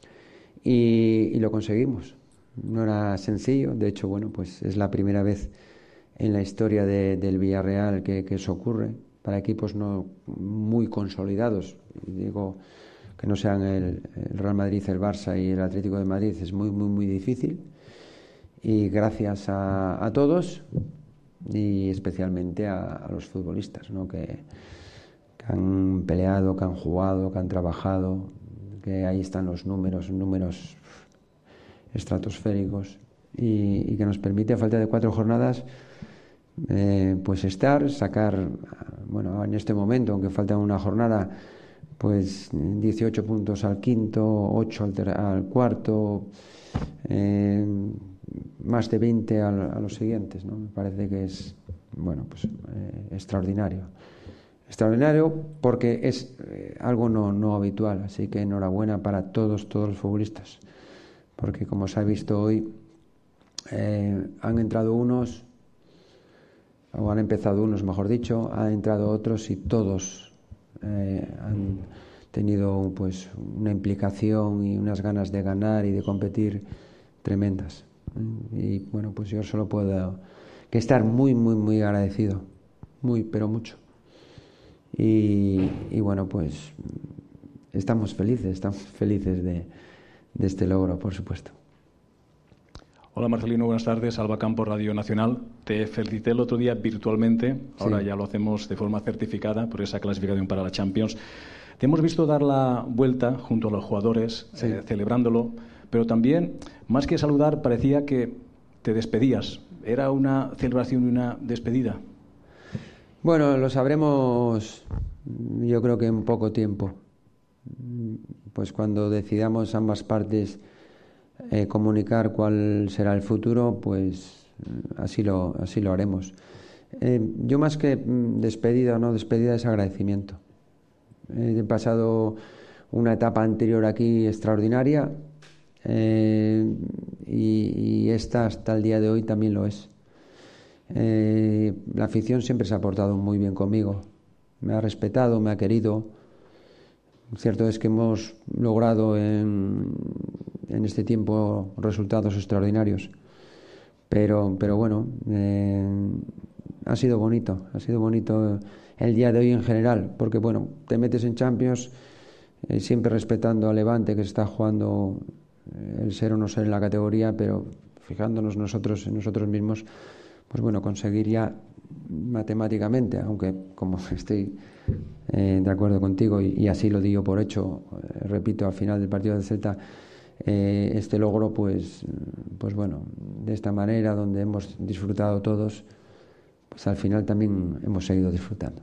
Y, y lo conseguimos. No era sencillo, de hecho, bueno, pues es la primera vez en la historia de, del Villarreal que, que eso ocurre, para equipos no muy consolidados. Digo que no sean el, el Real Madrid, el Barça y el Atlético de Madrid, es muy, muy, muy difícil. Y gracias a, a todos y especialmente a, a los futbolistas, ¿no? que, que han peleado, que han jugado, que han trabajado, que ahí están los números, números estratosféricos y, y que nos permite a falta de cuatro jornadas eh, pues estar, sacar, bueno, en este momento, aunque falta una jornada, pues dieciocho puntos al quinto, ocho al, ter- al cuarto, eh, más de veinte al, a los siguientes, ¿no? Me parece que es, bueno, pues eh, extraordinario. Extraordinario porque es eh, algo no, no habitual, así que enhorabuena para todos, todos los futbolistas, porque como se ha visto hoy, eh, han entrado unos, o han empezado unos, mejor dicho, han entrado otros y todos eh, han tenido pues una implicación y unas ganas de ganar y de competir tremendas. Y bueno, pues yo solo puedo que estar muy, muy, muy agradecido, muy, pero mucho. Y, y bueno, pues estamos felices, estamos felices de, de este logro, por supuesto. Hola Marcelino, buenas tardes. Alba Campos, Radio Nacional. Te felicité el otro día virtualmente, ahora Sí. ya lo hacemos de forma certificada por esa clasificación para la Champions. Te hemos visto dar la vuelta junto a los jugadores, Sí. eh, celebrándolo, pero también, más que saludar, parecía que te despedías. ¿Era una celebración y una despedida? Bueno, lo sabremos yo creo que en poco tiempo. Pues cuando decidamos ambas partes eh, comunicar cuál será el futuro, pues así lo, así lo haremos. Eh, yo más que mm, despedida o no despedida es agradecimiento. Eh, he pasado una etapa anterior aquí extraordinaria, eh, y, y esta hasta el día de hoy también lo es. Eh, la afición siempre se ha portado muy bien conmigo, me ha respetado, me ha querido. Cierto es que hemos logrado en, en este tiempo resultados extraordinarios, pero, pero bueno, eh, ha sido bonito, ha sido bonito el día de hoy en general, porque bueno, te metes en Champions eh, siempre respetando al Levante, que se está jugando eh, el ser o no ser en la categoría, pero fijándonos nosotros en nosotros mismos, pues bueno, conseguir ya matemáticamente, aunque como estoy eh, de acuerdo contigo y, y así lo digo por hecho, eh, repito, al final del partido del Celta, eh, este logro, pues, pues bueno, de esta manera, donde hemos disfrutado todos, pues al final también hemos seguido disfrutando.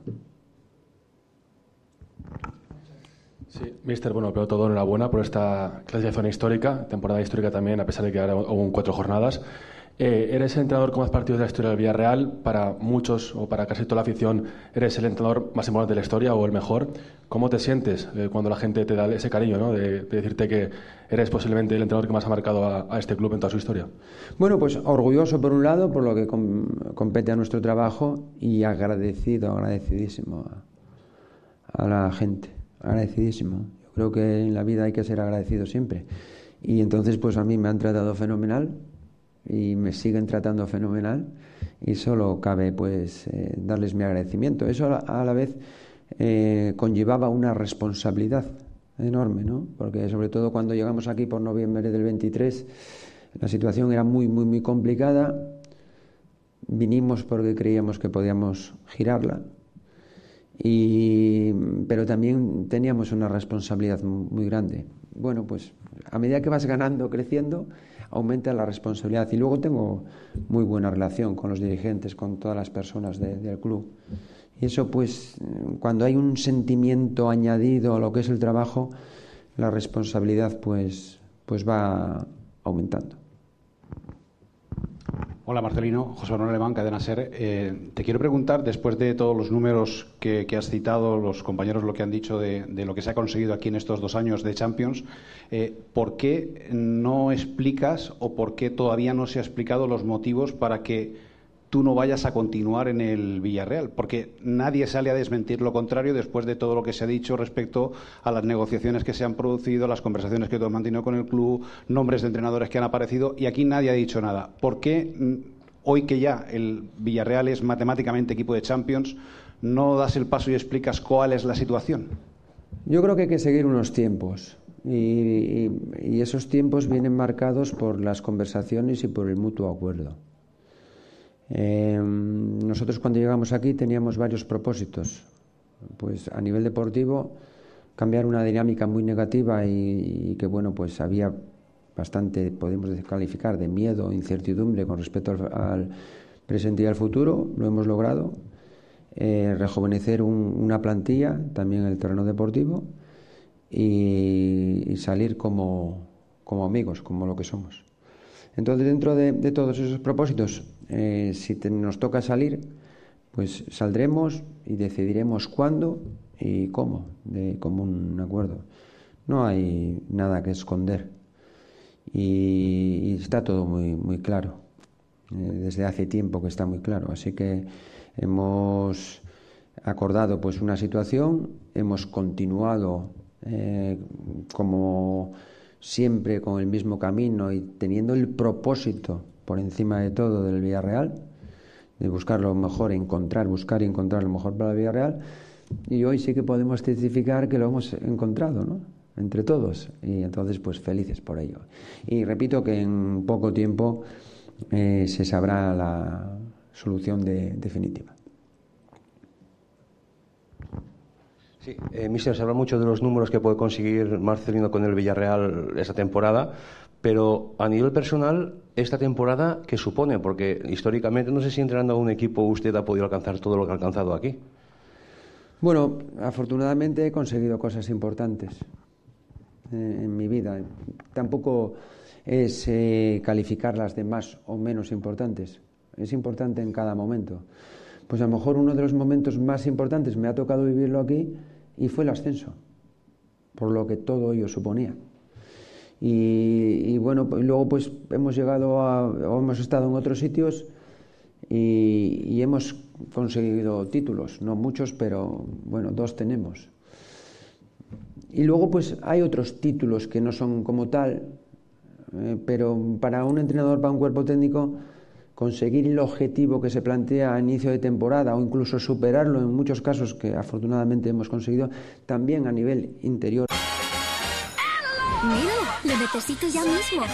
Sí, míster, bueno, pero todo enhorabuena por esta clasificación histórica, temporada histórica también, a pesar de que ahora hubo cuatro jornadas. Eh, eres el entrenador con más partidos de la historia del Villarreal. Para muchos, o para casi toda la afición, eres el entrenador más importante de la historia o el mejor. ¿Cómo te sientes eh, cuando la gente te da ese cariño, ¿no? de, de decirte que eres posiblemente el entrenador que más ha marcado a, a este club en toda su historia? Bueno, pues orgulloso por un lado, por lo que com compete a nuestro trabajo, y agradecido, agradecidísimo a, a la gente, agradecidísimo. Yo creo que en la vida hay que ser agradecido siempre. Y entonces, pues a mí me han tratado fenomenal, y me siguen tratando fenomenal, y solo cabe pues eh, darles mi agradecimiento. Eso a la, a la vez eh, conllevaba una responsabilidad enorme, ¿no? Porque sobre todo cuando llegamos aquí por noviembre del veintitrés, la situación era muy muy muy complicada. Vinimos porque creíamos que podíamos girarla, y pero también teníamos una responsabilidad muy grande. Bueno, pues a medida que vas ganando, creciendo, aumenta la responsabilidad. Y luego tengo muy buena relación con los dirigentes, con todas las personas de, del club. Y eso, pues, cuando hay un sentimiento añadido a lo que es el trabajo, la responsabilidad, pues, pues va aumentando. Hola Marcelino, José Manuel Alemán, Cadena SER. Eh, te quiero preguntar, después de todos los números que, que has citado, los compañeros lo que han dicho de, de lo que se ha conseguido aquí en estos dos años de Champions, eh, ¿por qué no explicas o por qué todavía no se ha explicado los motivos para que tú no vayas a continuar en el Villarreal? Porque nadie sale a desmentir lo contrario después de todo lo que se ha dicho respecto a las negociaciones que se han producido, las conversaciones que tú has mantenido con el club, nombres de entrenadores que han aparecido, y aquí nadie ha dicho nada. ¿Por qué hoy que ya el Villarreal es matemáticamente equipo de Champions no das el paso y explicas cuál es la situación? Yo creo que hay que seguir unos tiempos, y, y, y esos tiempos vienen marcados por las conversaciones y por el mutuo acuerdo. Eh, nosotros cuando llegamos aquí teníamos varios propósitos. Pues a nivel deportivo, cambiar una dinámica muy negativa y, y que bueno, pues había bastante, podemos calificar, de miedo, incertidumbre con respecto al, al presente y al futuro. Lo hemos logrado. Eh, rejuvenecer un, una plantilla también en el terreno deportivo, y, y salir como, como amigos, como lo que somos. Entonces, dentro de, de todos esos propósitos, eh, si te, nos toca salir, pues saldremos y decidiremos cuándo y cómo, de común acuerdo. No hay nada que esconder, y, y está todo muy, muy claro. Eh, desde hace tiempo que está muy claro. Así que hemos acordado pues una situación, hemos continuado eh, como siempre con el mismo camino y teniendo el propósito por encima de todo del Villarreal, de buscar lo mejor, encontrar, buscar y encontrar lo mejor para el Villarreal, y hoy sí que podemos testificar que lo hemos encontrado, ¿no?, entre todos, y entonces pues felices por ello. Y repito que en poco tiempo eh, se sabrá la solución de, definitiva. Sí, eh, míster, se habla mucho de los números que puede conseguir Marcelino con el Villarreal esta temporada, pero a nivel personal, esta temporada, ¿qué supone? Porque históricamente no sé si entrenando a un equipo usted ha podido alcanzar todo lo que ha alcanzado aquí. Bueno, afortunadamente he conseguido cosas importantes eh, en mi vida. Tampoco es eh, calificarlas de más o menos importantes. Es importante en cada momento. Pues a lo mejor uno de los momentos más importantes me ha tocado vivirlo aquí, y fue el ascenso, por lo que todo ello suponía. Y, y bueno, pues, luego pues hemos llegado a, o hemos estado en otros sitios y, y hemos conseguido títulos, no muchos, pero bueno, dos tenemos. Y luego pues hay otros títulos que no son como tal, eh, pero para un entrenador, para un cuerpo técnico, conseguir el objetivo que se plantea a inicio de temporada o incluso superarlo en muchos casos que afortunadamente hemos conseguido, también a nivel interior. Míralo, lo necesito ya mismo.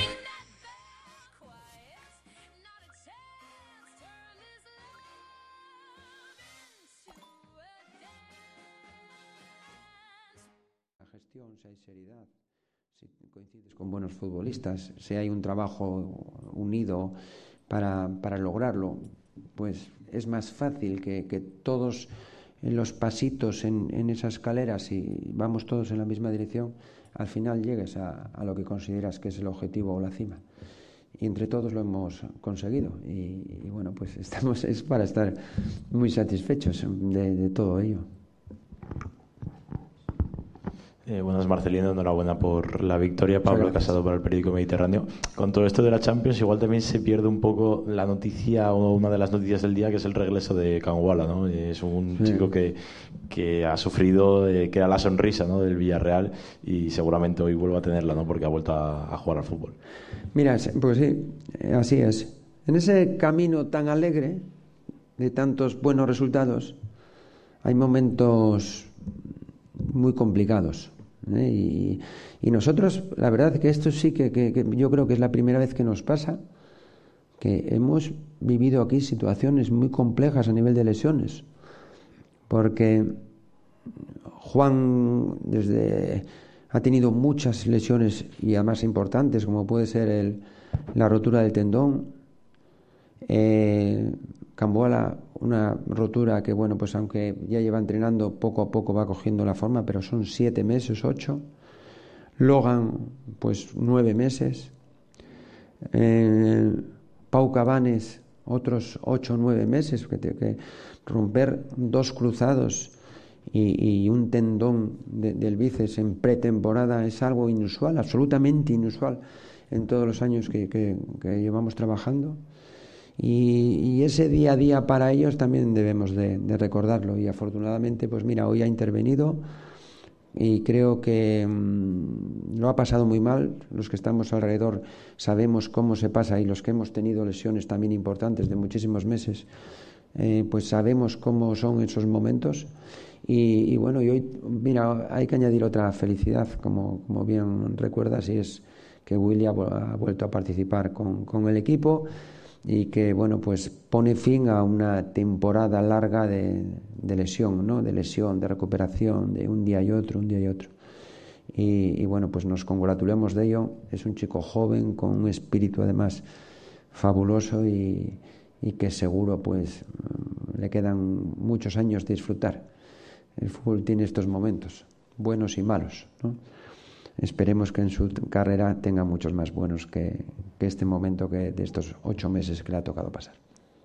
La gestión, si hay seriedad, si coincides con buenos futbolistas, si hay un trabajo unido para, para lograrlo, pues es más fácil que, que todos en los pasitos en, en esa escalera, si vamos todos en la misma dirección, al final llegues a, a lo que consideras que es el objetivo o la cima. Y entre todos lo hemos conseguido. Y, y bueno, pues estamos, es para estar muy satisfechos de, de todo ello. Eh, buenas, Marcelino, enhorabuena por la victoria. Pablo Casado para el periódico Mediterráneo. Con todo esto de la Champions, igual también se pierde un poco la noticia o una de las noticias del día, que es el regreso de Kangwala, ¿no? Es un sí. chico que, que ha sufrido, eh, que era la sonrisa, ¿no?, del Villarreal, y seguramente hoy vuelva a tenerla, ¿no?, porque ha vuelto a, a jugar al fútbol. Mira, pues sí, así es. En ese camino tan alegre de tantos buenos resultados hay momentos muy complicados, ¿eh? y, y nosotros, la verdad que esto sí que, que, que yo creo que es la primera vez que nos pasa, que hemos vivido aquí situaciones muy complejas a nivel de lesiones, porque Juan desde ha tenido muchas lesiones y además importantes, como puede ser el, la rotura del tendón, eh, Kangwala una rotura que, bueno, pues aunque ya lleva entrenando, poco a poco va cogiendo la forma, pero son siete meses, ocho. Logan, pues nueve meses. Eh, Pau Cabanes, otros ocho o nueve meses, que, que romper dos cruzados y, y un tendón de, del bíceps en pretemporada es algo inusual, absolutamente inusual en todos los años que, que, que llevamos trabajando. Y, y ese día a día para ellos también debemos de, de recordarlo, y afortunadamente pues mira, hoy ha intervenido y creo que mmm, lo ha pasado muy mal. Los que estamos alrededor sabemos cómo se pasa, y los que hemos tenido lesiones también importantes de muchísimos meses, eh, pues sabemos cómo son esos momentos. Y, y bueno, y hoy mira, hay que añadir otra felicidad, como, como bien recuerdas, y es que Willy ha, ha vuelto a participar con, con el equipo, y que bueno, pues pone fin a una temporada larga de, de lesión, ¿no? De lesión, de recuperación, de un día y otro, un día y otro. Y, y bueno, pues nos congratulamos de ello. Es un chico joven con un espíritu además fabuloso, y, y que seguro pues le quedan muchos años de disfrutar. El fútbol tiene estos momentos, buenos y malos, ¿no? Esperemos que en su carrera tenga muchos más buenos que, que este momento que de estos ocho meses que le ha tocado pasar.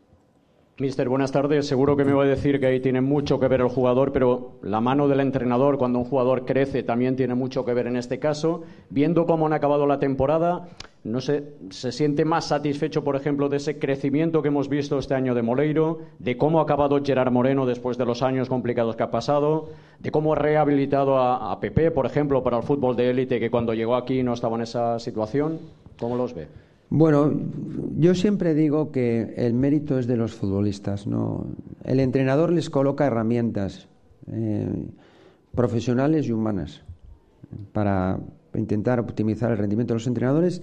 Mister, buenas tardes. Seguro que me va a decir que ahí tiene mucho que ver el jugador, pero la mano del entrenador cuando un jugador crece también tiene mucho que ver en este caso. Viendo cómo han acabado la temporada, no sé, ¿se siente más satisfecho, por ejemplo, de ese crecimiento que hemos visto este año de Moleiro, de cómo ha acabado Gerard Moreno después de los años complicados que ha pasado, de cómo ha rehabilitado a, a Pepe, por ejemplo, para el fútbol de élite, que cuando llegó aquí no estaba en esa situación? ¿Cómo los ve? Bueno, yo siempre digo que el mérito es de los futbolistas, ¿no? El entrenador les coloca herramientas eh, profesionales y humanas para intentar optimizar el rendimiento de los entrenadores.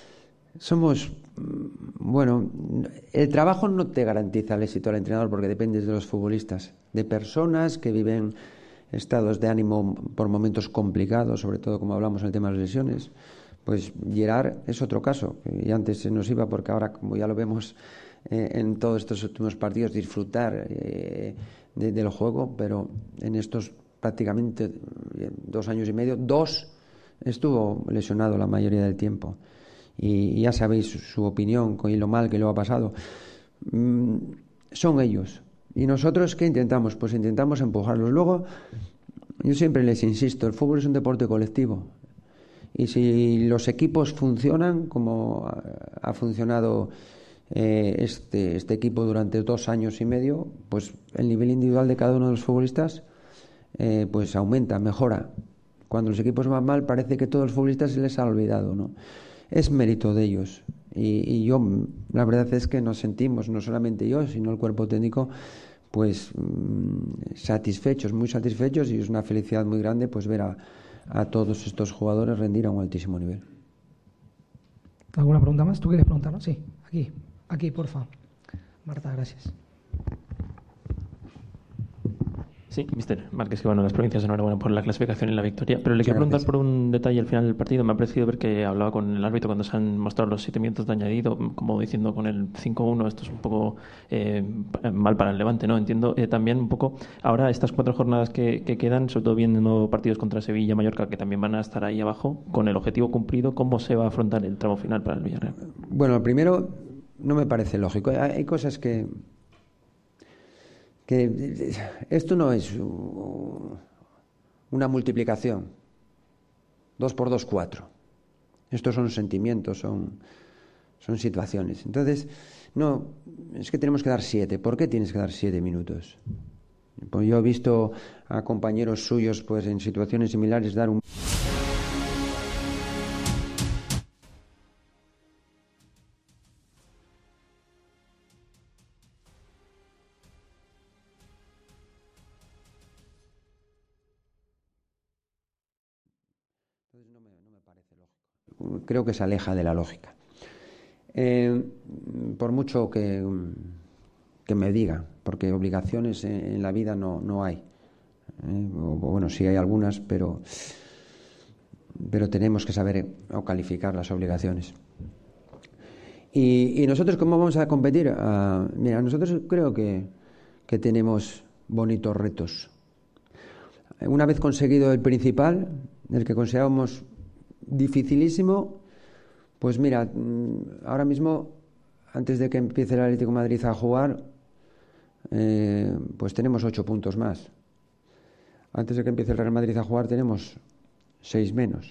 Somos, bueno, el trabajo no te garantiza el éxito del entrenador, porque dependes de los futbolistas, de personas que viven estados de ánimo por momentos complicados, sobre todo como hablamos en el tema de las lesiones. Pues Gerard es otro caso, y antes se nos iba, porque ahora, como ya lo vemos eh, en todos estos últimos partidos, disfrutar eh, de, del juego, pero en estos prácticamente dos años y medio, dos, estuvo lesionado la mayoría del tiempo. Y ya sabéis su, su opinión con lo mal que lo ha pasado. Mm, son ellos. ¿Y nosotros qué intentamos? Pues intentamos empujarlos. Luego, yo siempre les insisto, el fútbol es un deporte colectivo. Y si los equipos funcionan como ha funcionado eh, este, este equipo durante dos años y medio, pues el nivel individual de cada uno de los futbolistas eh, pues aumenta, mejora. Cuando los equipos van mal parece que a todos los futbolistas se les ha olvidado, ¿no? Es mérito de ellos. Y, y yo, la verdad es que nos sentimos, no solamente yo, sino el cuerpo técnico, pues mmm, satisfechos, muy satisfechos, y es una felicidad muy grande pues ver a, a todos estos jugadores rendir a un altísimo nivel. ¿Alguna pregunta más? ¿Tú quieres preguntar, no? Sí, aquí, aquí, porfa. Marta, gracias. Sí, mister Márquez, que bueno, las provincias enhorabuena por la clasificación y la victoria, pero le quiero preguntar por un detalle al final del partido. Me ha parecido ver que hablaba con el árbitro cuando se han mostrado los siete minutos de añadido, como diciendo con el cinco uno, esto es un poco eh, mal para el Levante, ¿no? Entiendo eh, también un poco, ahora estas cuatro jornadas que, que quedan, sobre todo viendo partidos contra Sevilla, Mallorca, que también van a estar ahí abajo, con el objetivo cumplido, ¿cómo se va a afrontar el tramo final para el Villarreal? Bueno, primero, no me parece lógico. Hay, hay cosas que... que esto no es una multiplicación. Dos por dos, cuatro. Estos son sentimientos, son, son situaciones. Entonces, no, es que tenemos que dar siete. ¿Por qué tienes que dar siete minutos? Pues yo he visto a compañeros suyos pues en situaciones similares dar un... Creo que se aleja de la lógica. Eh, por mucho que, que me diga, porque obligaciones en, en la vida no, no hay. Eh, o, bueno, sí hay algunas, pero, pero tenemos que saber o calificar las obligaciones. Y, y nosotros, ¿cómo vamos a competir? Uh, mira, nosotros creo que, que tenemos bonitos retos. Una vez conseguido el principal, el que consideramos dificilísimo, pues mira, ahora mismo, antes de que empiece el Atlético de Madrid a jugar, eh, pues tenemos ocho puntos más. Antes de que empiece el Real Madrid a jugar tenemos seis menos.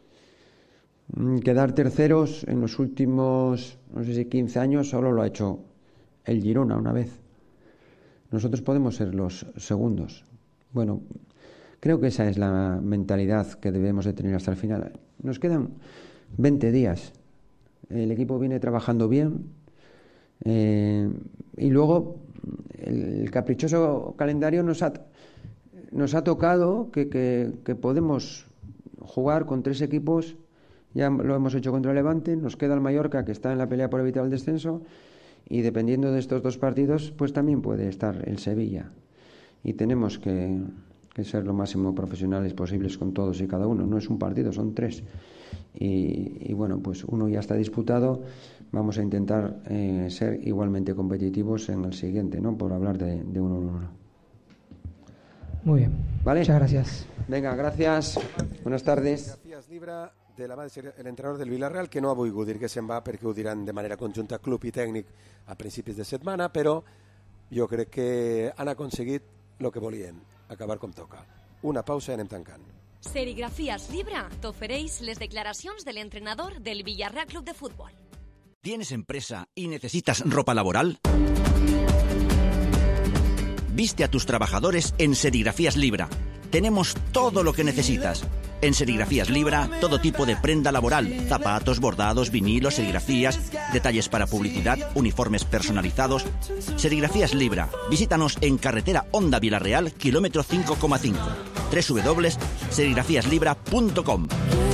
Quedar terceros en los últimos, no sé si quince años, solo lo ha hecho el Girona una vez. Nosotros podemos ser los segundos. Bueno, creo que esa es la mentalidad que debemos de tener hasta el final. Nos quedan veinte días. El equipo viene trabajando bien. Eh, y luego el, el caprichoso calendario nos ha, nos ha tocado que, que, que podemos jugar con tres equipos. Ya lo hemos hecho contra el Levante. Nos queda el Mallorca, que está en la pelea por evitar el descenso. Y dependiendo de estos dos partidos, pues también puede estar el Sevilla. Y tenemos que... que ser lo máximo profesionales posibles con todos y cada uno. No es un partido, son tres. Y, y bueno, pues uno ya está disputado. Vamos a intentar eh, ser igualmente competitivos en el siguiente, ¿no? Por hablar de, de uno en uno. Muy bien. ¿Vale? Muchas gracias. Venga, gracias. Buenas tardes. Gràcies, Libra, de la mà de ser l'entrenador del Villarreal, que no ha volgut dir que se'n va perquè ho diran de manera conjunta club i tècnic a principis de setmana, però jo crec que han aconseguit el que volien, acabar com toca. Una pausa i anem tancant. Serigrafías Libra t'ofereix les declaracions de l'entrenador del Villarreal Club de Fútbol. ¿Tienes empresa y necesitas ropa laboral? Viste a tus trabajadores en Serigrafías Libra. Tenemos todo lo que necesitas. En Serigrafías Libra, todo tipo de prenda laboral, zapatos, bordados, vinilos, serigrafías, detalles para publicidad, uniformes personalizados. Serigrafías Libra. Visítanos en carretera Honda Villarreal, kilómetro cinco coma cinco. doble u doble u doble u punto serigrafías libra punto com.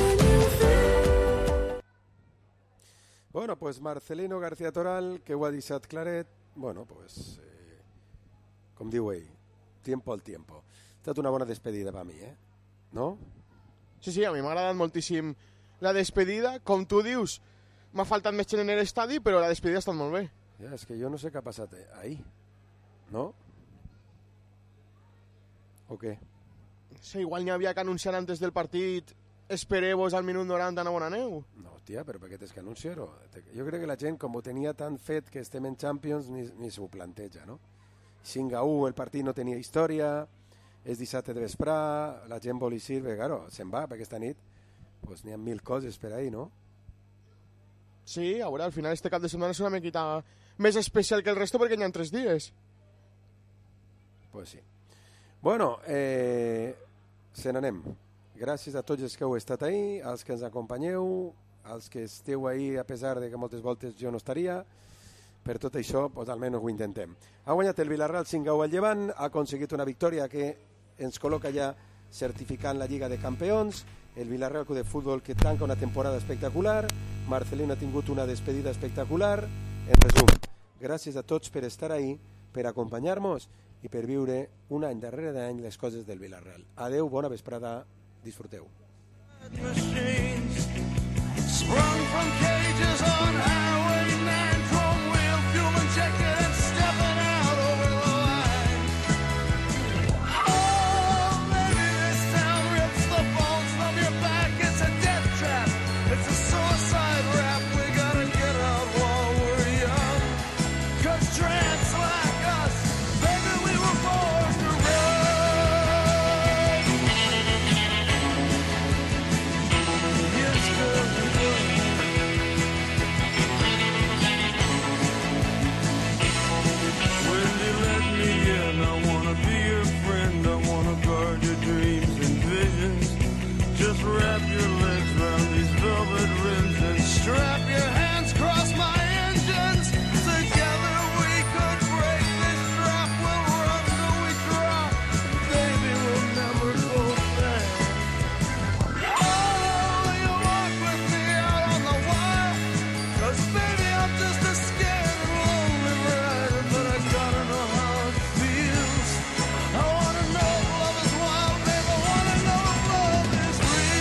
Bueno, pues Marcelino García Toral, que ho ha deixat claret, bueno, pues, eh, com diu ell, tiempo al tiempo. Ha estat una bona despedida per mi, eh? No? Sí, sí, a mi m'ha agradat moltíssim la despedida. Com tu dius, m'ha faltat més gent en l'estadi, però la despedida ha estat molt bé. Ja, és que jo no sé què ha passat ahir, no? O què? Sí, igual n'hi havia que anunciar antes del partit espereu-vos al minut noranta no bona neu. No, tia, però per què tens que anunciar-ho? Jo crec que la gent, com ho tenia tan fet que estem en Champions, ni, ni s'ho planteja, no? cinc a u, el partit no tenia història, és dissabte de vesprà, la gent vol eixir, bé, claro, se'n va, perquè aquesta nit pues n'hi ha mil coses per ahí, no? Sí, ahora al final este cap de setmana és una miqueta més especial que el resto perquè n'hi ha tres dies. Pues sí. Bueno, eh, se n'anem. Gràcies a tots els que heu estat ahí, als que ens acompanyeu, als que esteu ahí a pesar de que moltes voltes jo no estaria. Per tot això, pues, almenys ho intentem. Ha guanyat el Villarreal cinc a u al Llevant, ha aconseguit una victòria que ens col·loca ja certificant la Lliga de Campions. El Villarreal Club de Futbol que tanca una temporada espectacular. Marcelino ha tingut una despedida espectacular. En resum, gràcies a tots per estar ahí, per acompanyar-nos i per viure un any darrere d'any les coses del Villarreal. Adeu, bona vesprada, disfruteu. Sprung from cages on Highway nine, chrome wheel, fuel injected and stepping out over the line. Oh, maybe this town rips the bones from your back. It's a death trap, it's a suicide rap. We gotta get out while we're young, 'cause tramps like us, baby, we were born to run. Yes, girl, just wrap your legs round these velvet rims and strap your hands across my engines. Together we could break this trap. We'll run till we drop. Baby, we'll never go back. Oh, you walk with me out on the wire, 'cause baby, I'm just a scared and lonely rider, but I gotta know how it feels. I wanna know if love is wild, baby, I wanna know if love is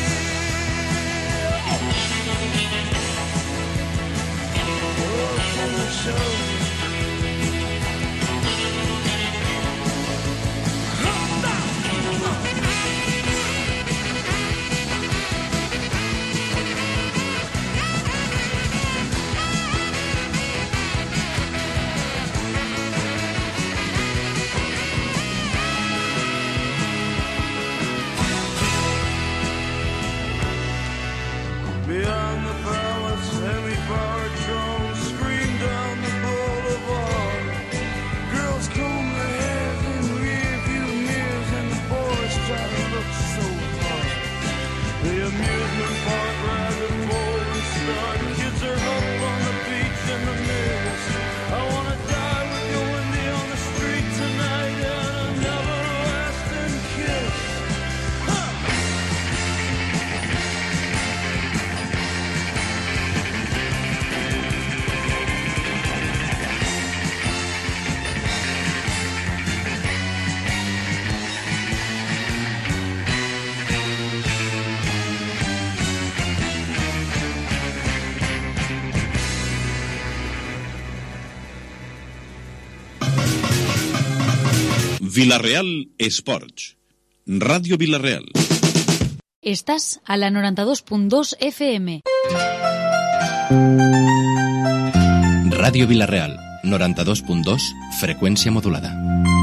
beyond the palace, semi-powered drones scream down the boulevard. Girls comb their hair in rearview mirrors, and the boys try to look so hard. The amusement park ride and roll and start. Kids are up on the beach in the mist. I wanna die with you, Wendy, on the street tonight, and an everlasting kiss. Huh. Villarreal Esports. Radio Villarreal. Estás a la noranta-dos punt dos F M. Radio Villarreal, noranta-dos punt dos, freqüència modulada.